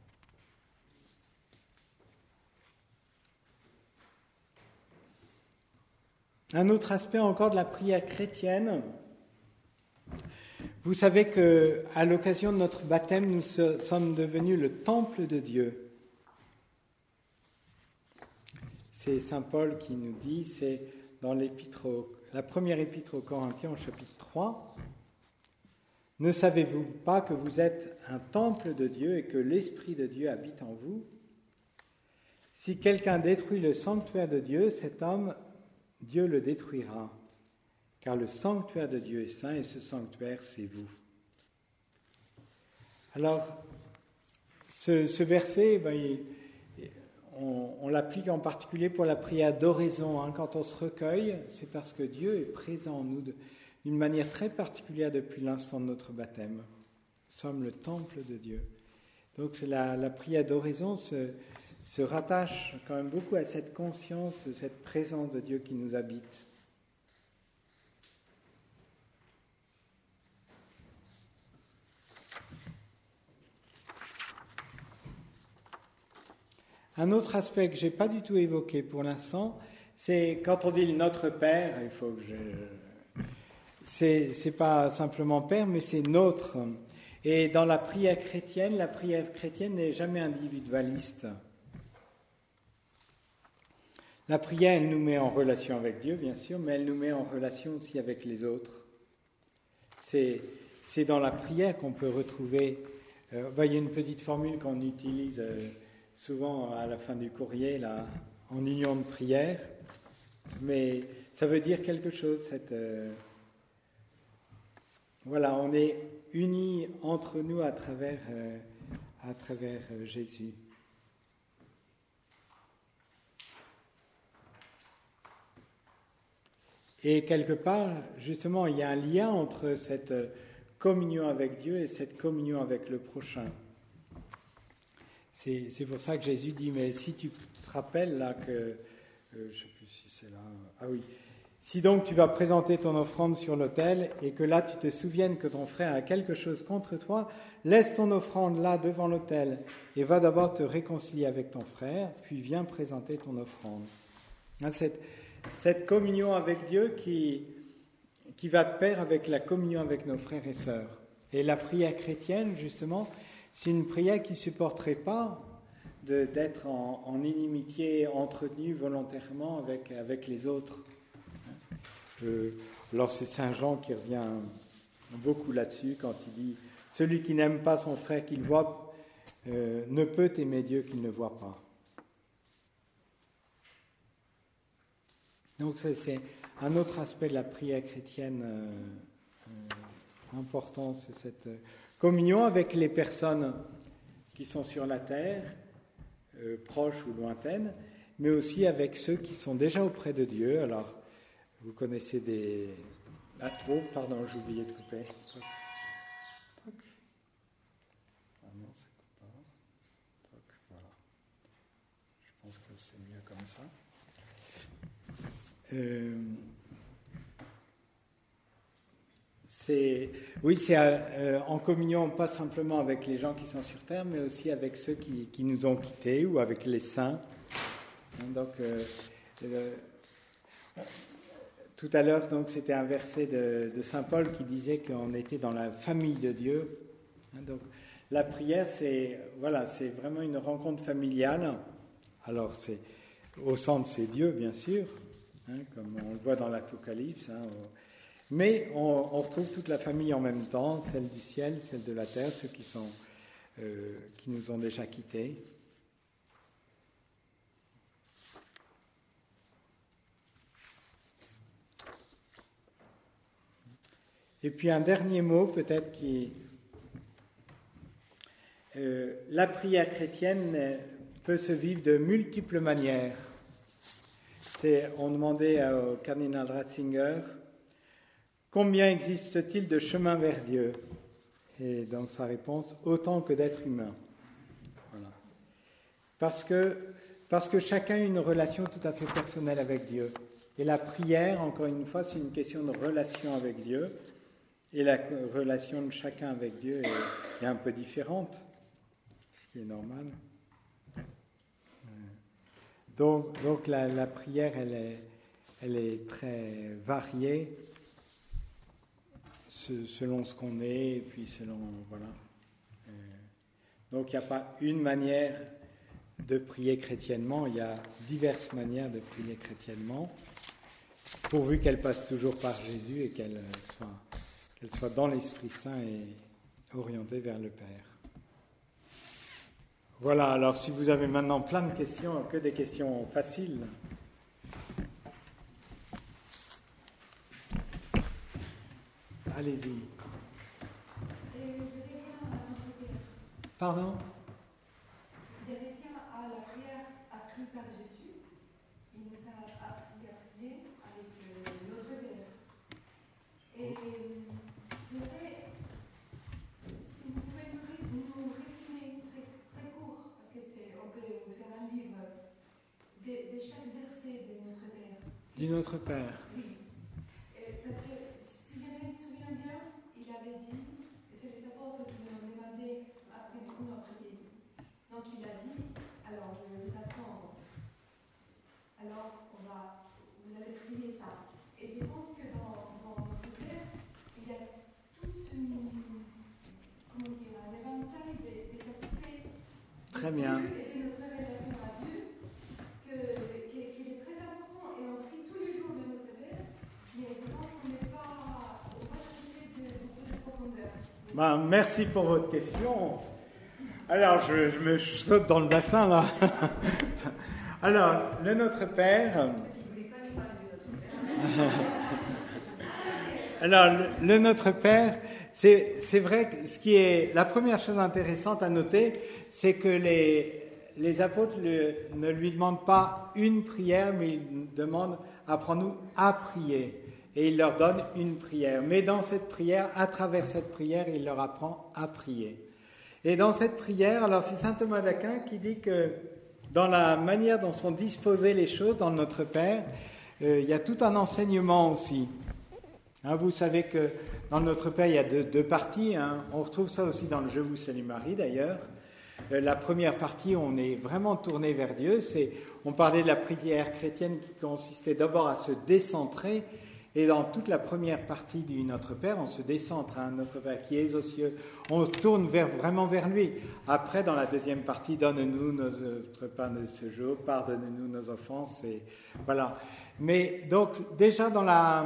Un autre aspect encore de la prière chrétienne, vous savez qu'à l'occasion de notre baptême, nous sommes devenus le temple de Dieu. C'est saint Paul qui nous dit, c'est dans la première épître aux Corinthiens, au chapitre 3, « Ne savez-vous pas que vous êtes un temple de Dieu et que l'Esprit de Dieu habite en vous ? Si quelqu'un détruit le sanctuaire de Dieu, cet homme, Dieu le détruira, car le sanctuaire de Dieu est saint et ce sanctuaire, c'est vous. » Alors, ce verset, on l'applique en particulier pour la prière d'oraison. Hein. Quand on se recueille, c'est parce que Dieu est présent en nous d'une manière très particulière depuis l'instant de notre baptême. Nous sommes le temple de Dieu. Donc la prière d'oraison se rattache quand même beaucoup à cette conscience, cette présence de Dieu qui nous habite. Un autre aspect que je n'ai pas du tout évoqué pour l'instant, c'est quand on dit Notre Père, il faut que c'est pas simplement Père, mais c'est notre. Et dans la prière chrétienne n'est jamais individualiste. La prière, elle nous met en relation avec Dieu, bien sûr, mais elle nous met en relation aussi avec les autres. C'est dans la prière qu'on peut retrouver... il y a une petite formule qu'on utilise souvent à la fin du courrier, là, en union de prière, mais ça veut dire quelque chose. Voilà, on est unis entre nous à travers Jésus. Et quelque part, justement, il y a un lien entre cette communion avec Dieu et cette communion avec le prochain. C'est pour ça que Jésus dit, mais si tu te rappelles là que, je ne sais plus si c'est là, ah oui, si donc tu vas présenter ton offrande sur l'autel et que là tu te souviennes que ton frère a quelque chose contre toi, laisse ton offrande là devant l'autel et va d'abord te réconcilier avec ton frère, puis viens présenter ton offrande. Hein, cette communion avec Dieu qui va de pair avec la communion avec nos frères et sœurs. Et la prière chrétienne, justement, c'est une prière qui ne supporterait pas d'être en inimitié entretenue volontairement avec les autres. Alors c'est saint Jean qui revient beaucoup là-dessus quand il dit « Celui qui n'aime pas son frère qu'il voit ne peut aimer Dieu qu'il ne voit pas ». Donc c'est un autre aspect de la prière chrétienne important, c'est cette communion avec les personnes qui sont sur la terre, proches ou lointaines, mais aussi avec ceux qui sont déjà auprès de Dieu. Alors, vous connaissez des... Ah, oh, pardon, j'ai oublié de couper. Toc. Toc. Ah non, ça coupe pas. Toc, voilà. c'est mieux comme ça. C'est en communion pas simplement avec les gens qui sont sur terre, mais aussi avec ceux qui nous ont quittés ou avec les saints. Donc, tout à l'heure, donc, c'était un verset de saint Paul qui disait qu'on était dans la famille de Dieu. Donc, la prière, c'est vraiment une rencontre familiale. Alors, au centre, c'est Dieu, bien sûr, comme on le voit dans l'Apocalypse. Mais on retrouve toute la famille en même temps, celle du ciel, celle de la terre, ceux qui nous ont déjà quittés. Et puis un dernier mot, peut-être, la prière chrétienne peut se vivre de multiples manières. On demandait au cardinal Ratzinger, combien existe-t-il de chemins vers Dieu? Et donc sa réponse, autant que d'êtres humains. Voilà. Parce que chacun a une relation tout à fait personnelle avec Dieu. Et la prière, encore une fois, c'est une question de relation avec Dieu. Et la relation de chacun avec Dieu est un peu différente, ce qui est normal. Donc la prière, elle est très variée selon ce qu'on est, et puis selon... Voilà. Donc il n'y a pas une manière de prier chrétiennement, il y a diverses manières de prier chrétiennement, pourvu qu'elle passe toujours par Jésus et qu'elle soit dans l'Esprit Saint et orientée vers le Père. Voilà, alors si vous avez maintenant plein de questions, que des questions faciles. Allez-y. Pardon? Je reviens à la prière apprise par Jésus. Il nous a appris à prier avec notre Père. Et je voudrais, si vous pouvez nous résumer très court, parce que on peut faire un livre de chaque verset de notre Père. Du Notre Père. Oui. Parce que si je me souviens bien, il avait dit, c'est les apôtres qui l'ont demandé après notre prière. Donc il a dit, alors je vais vous apprendre. Alors vous allez prier ça. Et je pense que dans notre Père, il y a toute un éventail des aspects Très bien. de Dieu et de notre relation à Dieu qui est très important. Et on prie tous les jours de notre Père, mais je pense qu'on n'est pas satisfait de beaucoup de profondeur. Merci pour votre question. Alors, je me saute dans le bassin, là. Alors, le Notre Père... Alors, le Notre Père, c'est vrai que la première chose intéressante à noter, c'est que les apôtres ne lui demandent pas une prière, mais ils demandent « apprends-nous à prier ». Et il leur donne une prière. Mais dans cette prière, à travers cette prière, il leur apprend à prier. Et dans cette prière, alors c'est saint Thomas d'Aquin qui dit que dans la manière dont sont disposées les choses dans Notre Père, il y a tout un enseignement aussi. Vous savez que dans Notre Père, il y a deux parties. On retrouve ça aussi dans le Je vous salue Marie d'ailleurs. La première partie, on est vraiment tourné vers Dieu. On parlait de la prière chrétienne qui consistait d'abord à se décentrer. Et dans toute la première partie du Notre Père, on se décentre, Notre Père qui es aux cieux. On se tourne vraiment vers lui. Après, dans la deuxième partie, donne-nous notre pain de ce jour, pardonne-nous nos offenses. Et voilà. Mais donc, déjà dans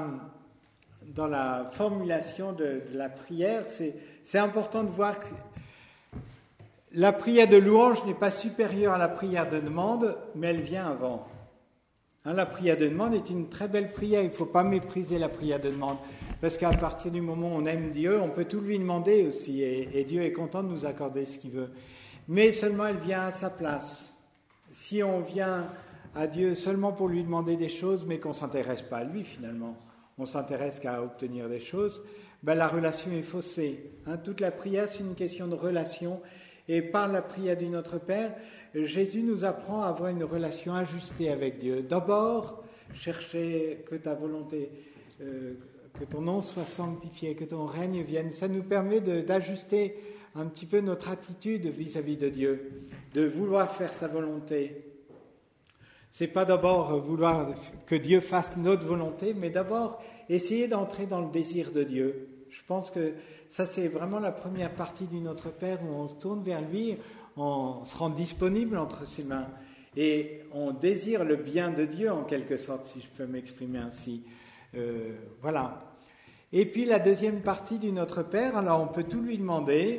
la formulation de la prière, c'est important de voir que la prière de louange n'est pas supérieure à la prière de demande, mais elle vient avant. La prière de demande est une très belle prière. Il ne faut pas mépriser la prière de demande. Parce qu'à partir du moment où on aime Dieu, on peut tout lui demander aussi. Et Dieu est content de nous accorder ce qu'il veut. Mais seulement elle vient à sa place. Si on vient à Dieu seulement pour lui demander des choses, mais qu'on ne s'intéresse pas à lui finalement, on s'intéresse qu'à obtenir des choses, la relation est faussée. Toute la prière, c'est une question de relation. Et par la prière du Notre Père, Jésus nous apprend à avoir une relation ajustée avec Dieu. D'abord, chercher que ta volonté, que ton nom soit sanctifié, que ton règne vienne. Ça nous permet d'ajuster un petit peu notre attitude vis-à-vis de Dieu, de vouloir faire sa volonté. C'est pas d'abord vouloir que Dieu fasse notre volonté, mais d'abord essayer d'entrer dans le désir de Dieu. Je pense que ça, c'est vraiment la première partie du Notre Père où on se tourne vers lui, on se rend disponible entre ses mains et on désire le bien de Dieu en quelque sorte, si je peux m'exprimer ainsi. Voilà. Et puis la deuxième partie du Notre Père, alors on peut tout lui demander.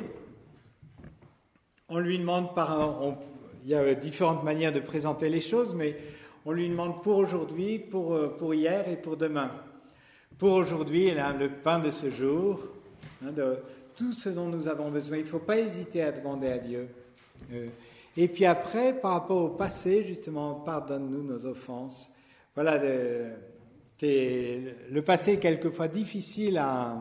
On lui demande il y a différentes manières de présenter les choses, mais on lui demande pour aujourd'hui, pour hier et pour demain. Pour aujourd'hui, le pain de ce jour, de tout ce dont nous avons besoin. Il ne faut pas hésiter à demander à Dieu. Et puis après, par rapport au passé, justement, pardonne-nous nos offenses. Voilà, le passé est quelquefois difficile à...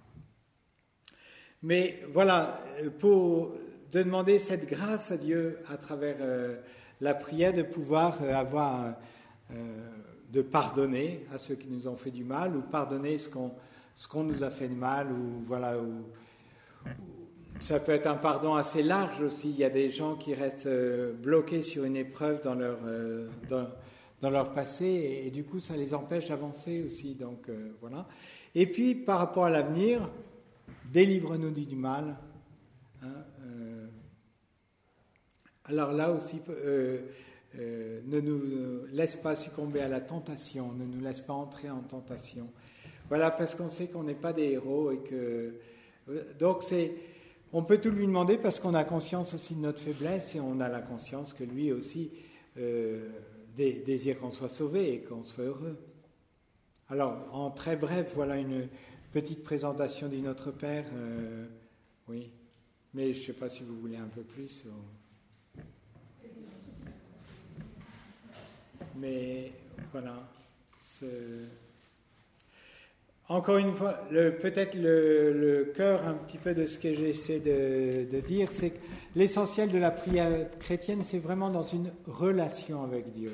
Mais voilà, de demander cette grâce à Dieu à travers la prière, de pouvoir de pardonner à ceux qui nous ont fait du mal, ou pardonner ce qu'on nous a fait de mal, ou voilà, ça peut être un pardon assez large aussi. Il y a des gens qui restent bloqués sur une épreuve dans leur passé, et du coup ça les empêche d'avancer aussi. Donc voilà. Et puis par rapport à l'avenir, délivre-nous du mal. Alors là aussi, ne nous laisse pas succomber à la tentation, ne nous laisse pas entrer en tentation. Voilà, parce qu'on sait qu'on n'est pas des héros et que... Donc on peut tout lui demander parce qu'on a conscience aussi de notre faiblesse et on a la conscience que lui aussi désire qu'on soit sauvé et qu'on soit heureux. Alors, en très bref, voilà une petite présentation du Notre Père. Oui, mais je ne sais pas si vous voulez un peu plus. Mais voilà. Encore une fois, peut-être le cœur un petit peu de ce que j'essaie de dire, c'est que l'essentiel de la prière chrétienne, c'est vraiment dans une relation avec Dieu.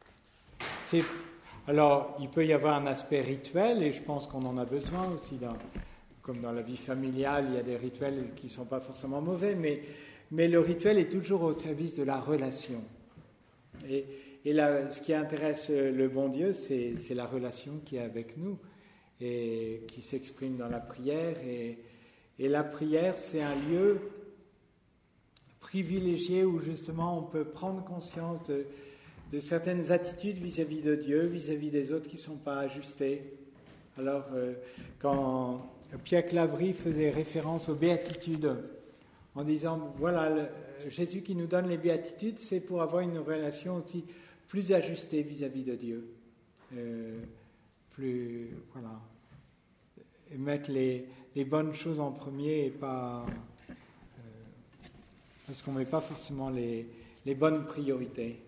Alors, il peut y avoir un aspect rituel, et je pense qu'on en a besoin aussi, comme dans la vie familiale, il y a des rituels qui ne sont pas forcément mauvais, mais le rituel est toujours au service de la relation. Et là, ce qui intéresse le bon Dieu, c'est la relation qui est avec nous et qui s'exprime dans la prière. Et la prière, c'est un lieu privilégié où justement on peut prendre conscience de certaines attitudes vis-à-vis de Dieu, vis-à-vis des autres qui ne sont pas ajustées. Alors, quand Pierre Claverie faisait référence aux béatitudes, en disant, voilà, Jésus qui nous donne les béatitudes, c'est pour avoir une relation aussi plus ajustée vis-à-vis de Dieu. Voilà. Et mettre les bonnes choses en premier et pas... parce qu'on ne met pas forcément les bonnes priorités.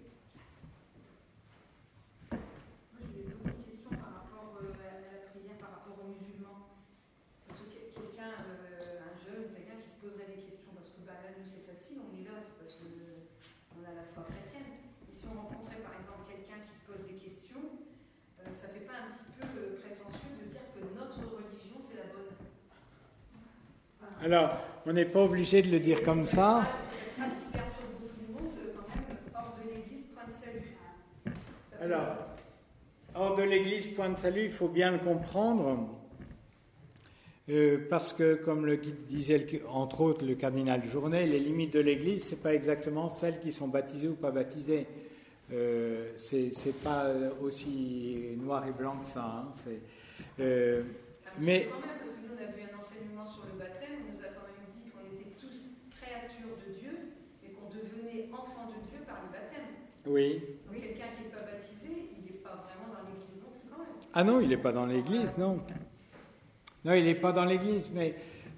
Alors, on n'est pas obligé de le dire comme ça. Alors, hors de l'Église, point de salut, il faut bien le comprendre, parce que, comme le disait entre autres le cardinal Journet, les limites de l'Église, c'est pas exactement celles qui sont baptisées ou pas baptisées. C'est pas aussi noir et blanc que ça. Mais quand même, parce que nous on a vu un enseignement sur le baptême, on nous a quand même dit qu'on était tous créatures de Dieu et qu'on devenait enfants de Dieu par le baptême. Oui. Donc quelqu'un qui n'est pas baptisé, il n'est pas vraiment dans l'Église non plus quand même. Ah non, il n'est pas dans l'Église, non. Non, il n'est pas dans l'Église, mais...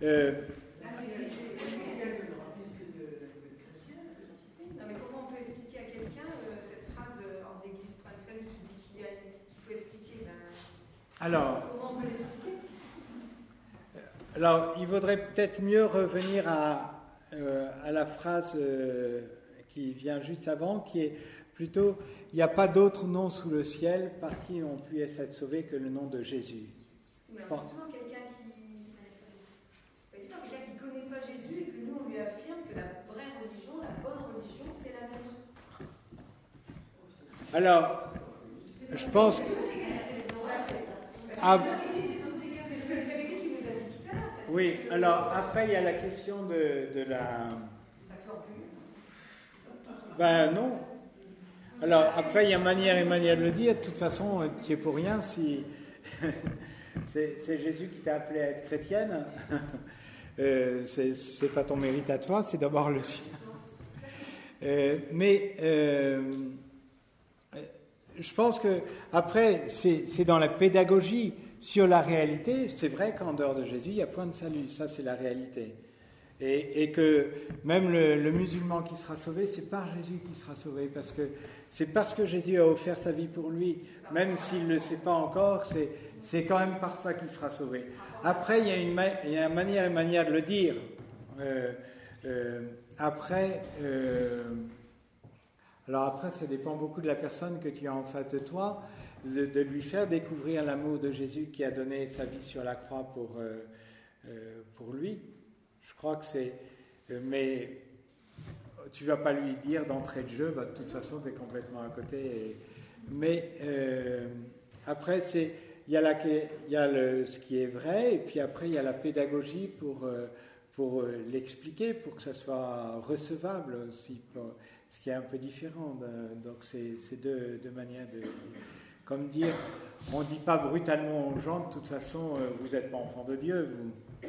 Non, mais comment on peut expliquer à quelqu'un cette phrase hors d'Église, point de salut, tu dis qu'il faut expliquer Alors... Comment on peut l'expliquer? Alors, il vaudrait peut-être mieux revenir à à la phrase qui vient juste avant, qui est plutôt « Il n'y a pas d'autre nom sous le ciel par qui on puisse être sauvé que le nom de Jésus ». Mais justement, quelqu'un qui ne connaît pas Jésus et que nous, on lui affirme que la vraie religion, la bonne religion, c'est la nôtre. Alors, je pense que... Oui, alors après, il y a la question de la... Ben non. Alors après, il y a manière et manière de le dire. De toute façon, tu es pour rien si... c'est Jésus qui t'a appelé à être chrétienne. C'est pas ton mérite à toi, c'est d'abord le sien. Mais je pense que après, c'est dans la pédagogie sur la réalité. C'est vrai qu'en dehors de Jésus, il n'y a point de salut. Ça, c'est la réalité. Et que même le musulman qui sera sauvé, c'est par Jésus qu'il sera sauvé, parce que c'est parce que Jésus a offert sa vie pour lui, même s'il ne le sait pas encore, c'est quand même par ça qu'il sera sauvé. Après, il y a une manière de le dire. Alors après, ça dépend beaucoup de la personne que tu as en face de toi, de lui faire découvrir l'amour de Jésus qui a donné sa vie sur la croix pour lui. Je crois que c'est... Mais tu ne vas pas lui dire d'entrée de jeu, de toute façon, tu es complètement à côté. Mais après, il y a ce qui est vrai, et puis après, il y a la pédagogie pour l'expliquer, pour que ça soit recevable aussi, ce qui est un peu différent. Donc, c'est deux manières de... Comme dire, on ne dit pas brutalement aux gens, de toute façon, vous n'êtes pas enfant de Dieu, vous...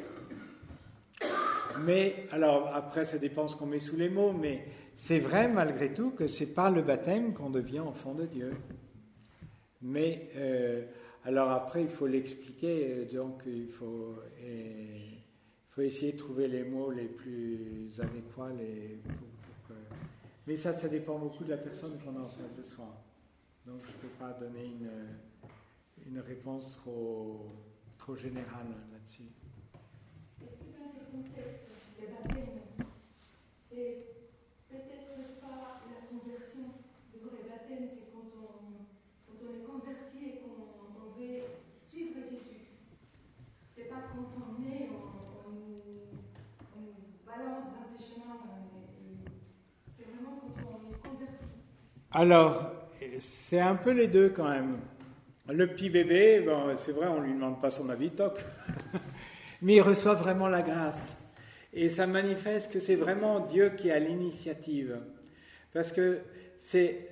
Mais, alors, après, ça dépend ce qu'on met sous les mots, mais c'est vrai, malgré tout, que c'est par le baptême qu'on devient enfant de Dieu. Mais, alors après, il faut l'expliquer, donc il faut essayer de trouver les mots les plus adéquats. Mais ça dépend beaucoup de la personne qu'on a en face de soi. Donc, je ne peux pas donner une réponse trop générale là-dessus. Est-ce que dans ce contexte, le baptême, c'est peut-être pas la conversion? Le vrai baptême, c'est quand on est converti et qu'on veut suivre Jésus. C'est pas quand on est, on nous balance dans ces chemins. C'est vraiment quand on est converti. Alors, c'est un peu les deux quand même. Le petit bébé, bon, c'est vrai, on ne lui demande pas son avis, toc. Mais il reçoit vraiment la grâce. Et ça manifeste que c'est vraiment Dieu qui a l'initiative. Parce que c'est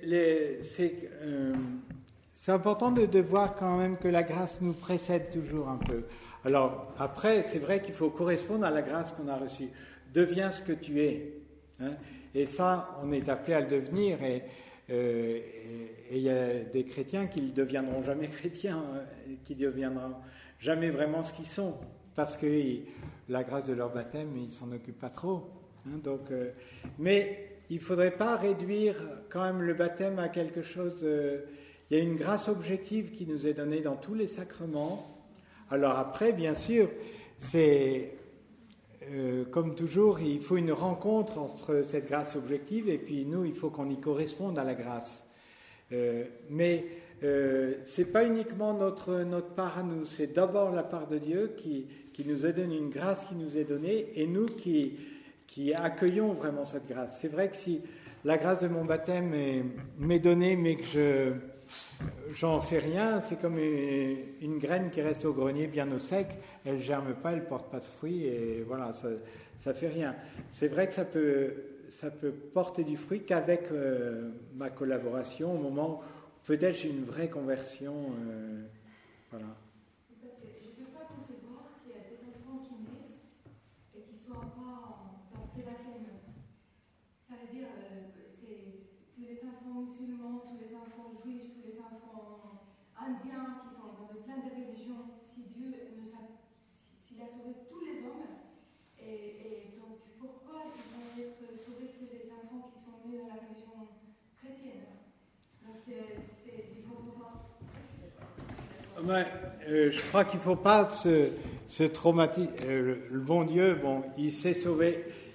important de voir quand même que la grâce nous précède toujours un peu. Alors après, c'est vrai qu'il faut correspondre à la grâce qu'on a reçue. Deviens ce que tu es. Hein. Et ça, on est appelé à le devenir. Et il y a des chrétiens qui ne deviendront jamais chrétiens, qui ne deviendront jamais vraiment ce qu'ils sont. Parce que la grâce de leur baptême, ils ne s'en occupent pas trop. Hein, donc, mais il ne faudrait pas réduire quand même le baptême à quelque chose... il y a une grâce objective qui nous est donnée dans tous les sacrements. Alors après, bien sûr, c'est... comme toujours, il faut une rencontre entre cette grâce objective et puis nous, il faut qu'on y corresponde à la grâce. Mais ce n'est pas uniquement notre part à nous, c'est d'abord la part de Dieu qui nous a donné une grâce qui nous est donnée et nous qui accueillons vraiment cette grâce. C'est vrai que si la grâce de mon baptême m'est donnée mais que j'en fais rien, c'est comme une graine qui reste au grenier bien au sec, elle ne germe pas, elle ne porte pas de fruits et voilà, ça fait rien. C'est vrai que ça peut porter du fruit qu'avec ma collaboration au moment où peut-être j'ai une vraie conversion. Voilà. Parce que je ne peux pas concevoir qu'il y a des enfants qui naissent et qui ne soient pas dans ces baptêmes. Ça veut dire c'est tous les enfants musulmans, tous les enfants juifs, tous les enfants indiens qui sont dans plein de religions. Si Dieu s'il a sauvé tous les hommes, et donc pourquoi ils vont être sauvés que des enfants qui sont nés dans la religion chrétienne? Donc c'est du bon pas. Ouais, je crois qu'il ne faut pas se traumatiser. Le bon Dieu, il sait sauver.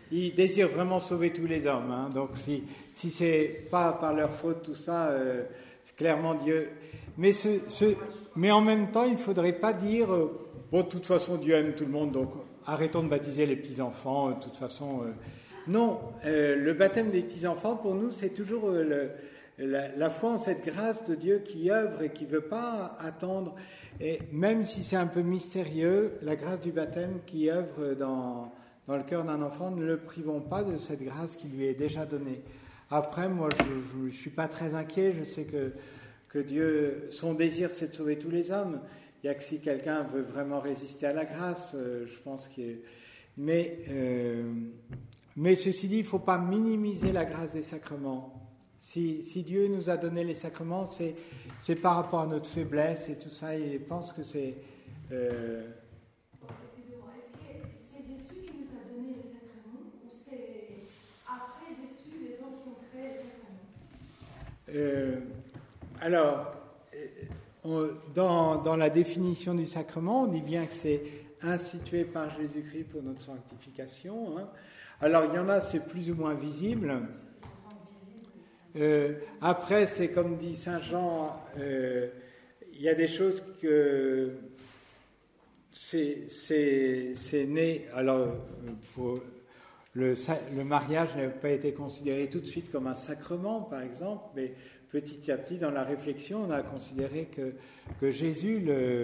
ils désirent vraiment sauver tous les hommes. Hein. Donc si c'est pas par leur faute tout ça, clairement Dieu. Mais en même temps, il ne faudrait pas dire bon, de toute façon Dieu aime tout le monde, donc arrêtons de baptiser les petits enfants. De toute façon, non. Le baptême des petits enfants pour nous, c'est toujours la foi en cette grâce de Dieu qui œuvre et qui ne veut pas attendre. Et même si c'est un peu mystérieux, la grâce du baptême qui œuvre dans le cœur d'un enfant, ne le privons pas de cette grâce qui lui est déjà donnée. Après, moi, je ne suis pas très inquiet. Je sais que Dieu, son désir, c'est de sauver tous les hommes. Il n'y a que si quelqu'un veut vraiment résister à la grâce, je pense qu'il... Mais ceci dit, il ne faut pas minimiser la grâce des sacrements. Si Dieu nous a donné les sacrements, c'est par rapport à notre faiblesse et tout ça. Et je pense que c'est... Excusez-moi, est-ce que c'est Jésus qui nous a donné les sacrements ou c'est après Jésus les autres qui ont créé les sacrements? Alors, dans la définition du sacrement, on dit bien que c'est institué par Jésus-Christ pour notre sanctification. Hein. Alors, il y en a, c'est plus ou moins visible. Après, c'est comme dit Saint Jean, il y a des choses que c'est né. Alors, le mariage n'a pas été considéré tout de suite comme un sacrement, par exemple, mais petit à petit, dans la réflexion, on a considéré que Jésus,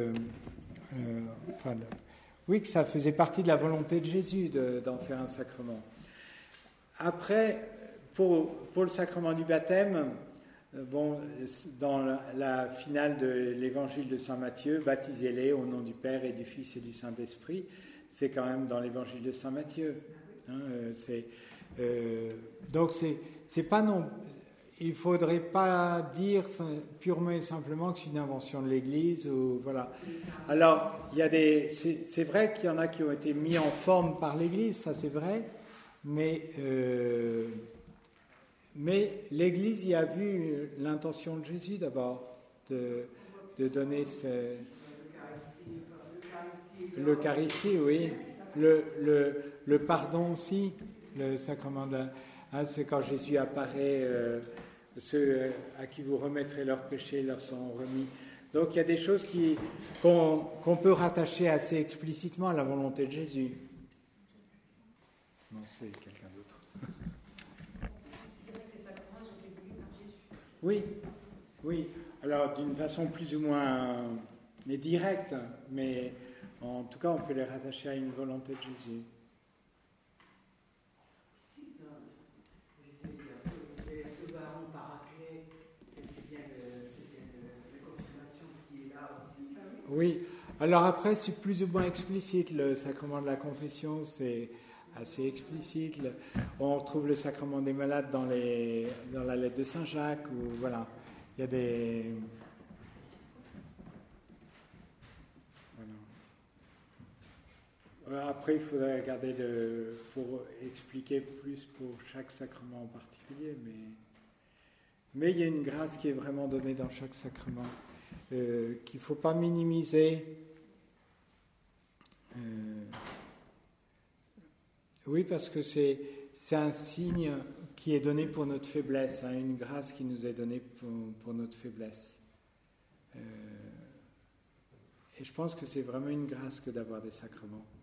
oui, que ça faisait partie de la volonté de Jésus d'en faire un sacrement. Après, pour le sacrement du baptême, bon, dans la finale de l'évangile de Saint Matthieu, baptisez-les au nom du Père et du Fils et du Saint-Esprit, c'est quand même dans l'évangile de Saint Matthieu. Hein, donc, c'est pas non. Il ne faudrait pas dire purement et simplement que c'est une invention de l'Église. Ou, voilà. Alors, c'est vrai qu'il y en a qui ont été mis en forme par l'Église, ça c'est vrai, mais l'Église y a vu l'intention de Jésus d'abord, de donner l'Eucharistie, oui, le pardon aussi, le sacrement de c'est quand Jésus apparaît, ceux à qui vous remettrez leurs péchés leur sont remis. Donc il y a des choses qu'on peut rattacher assez explicitement à la volonté de Jésus. Non, c'est quelqu'un d'autre. Oui, oui. Alors d'une façon plus ou moins directe, mais en tout cas on peut les rattacher à une volonté de Jésus. Oui, alors après c'est plus ou moins explicite, le sacrement de la confession c'est assez explicite, on retrouve le sacrement des malades dans la lettre de Saint Jacques, où voilà, il y a des... Voilà. Après il faudrait regarder pour expliquer plus pour chaque sacrement en particulier, mais il y a une grâce qui est vraiment donnée dans chaque sacrement. Qu'il ne faut pas minimiser. Oui, parce que c'est un signe qui est donné pour notre faiblesse, hein, une grâce qui nous est donnée pour notre faiblesse. Et je pense que c'est vraiment une grâce que d'avoir des sacrements.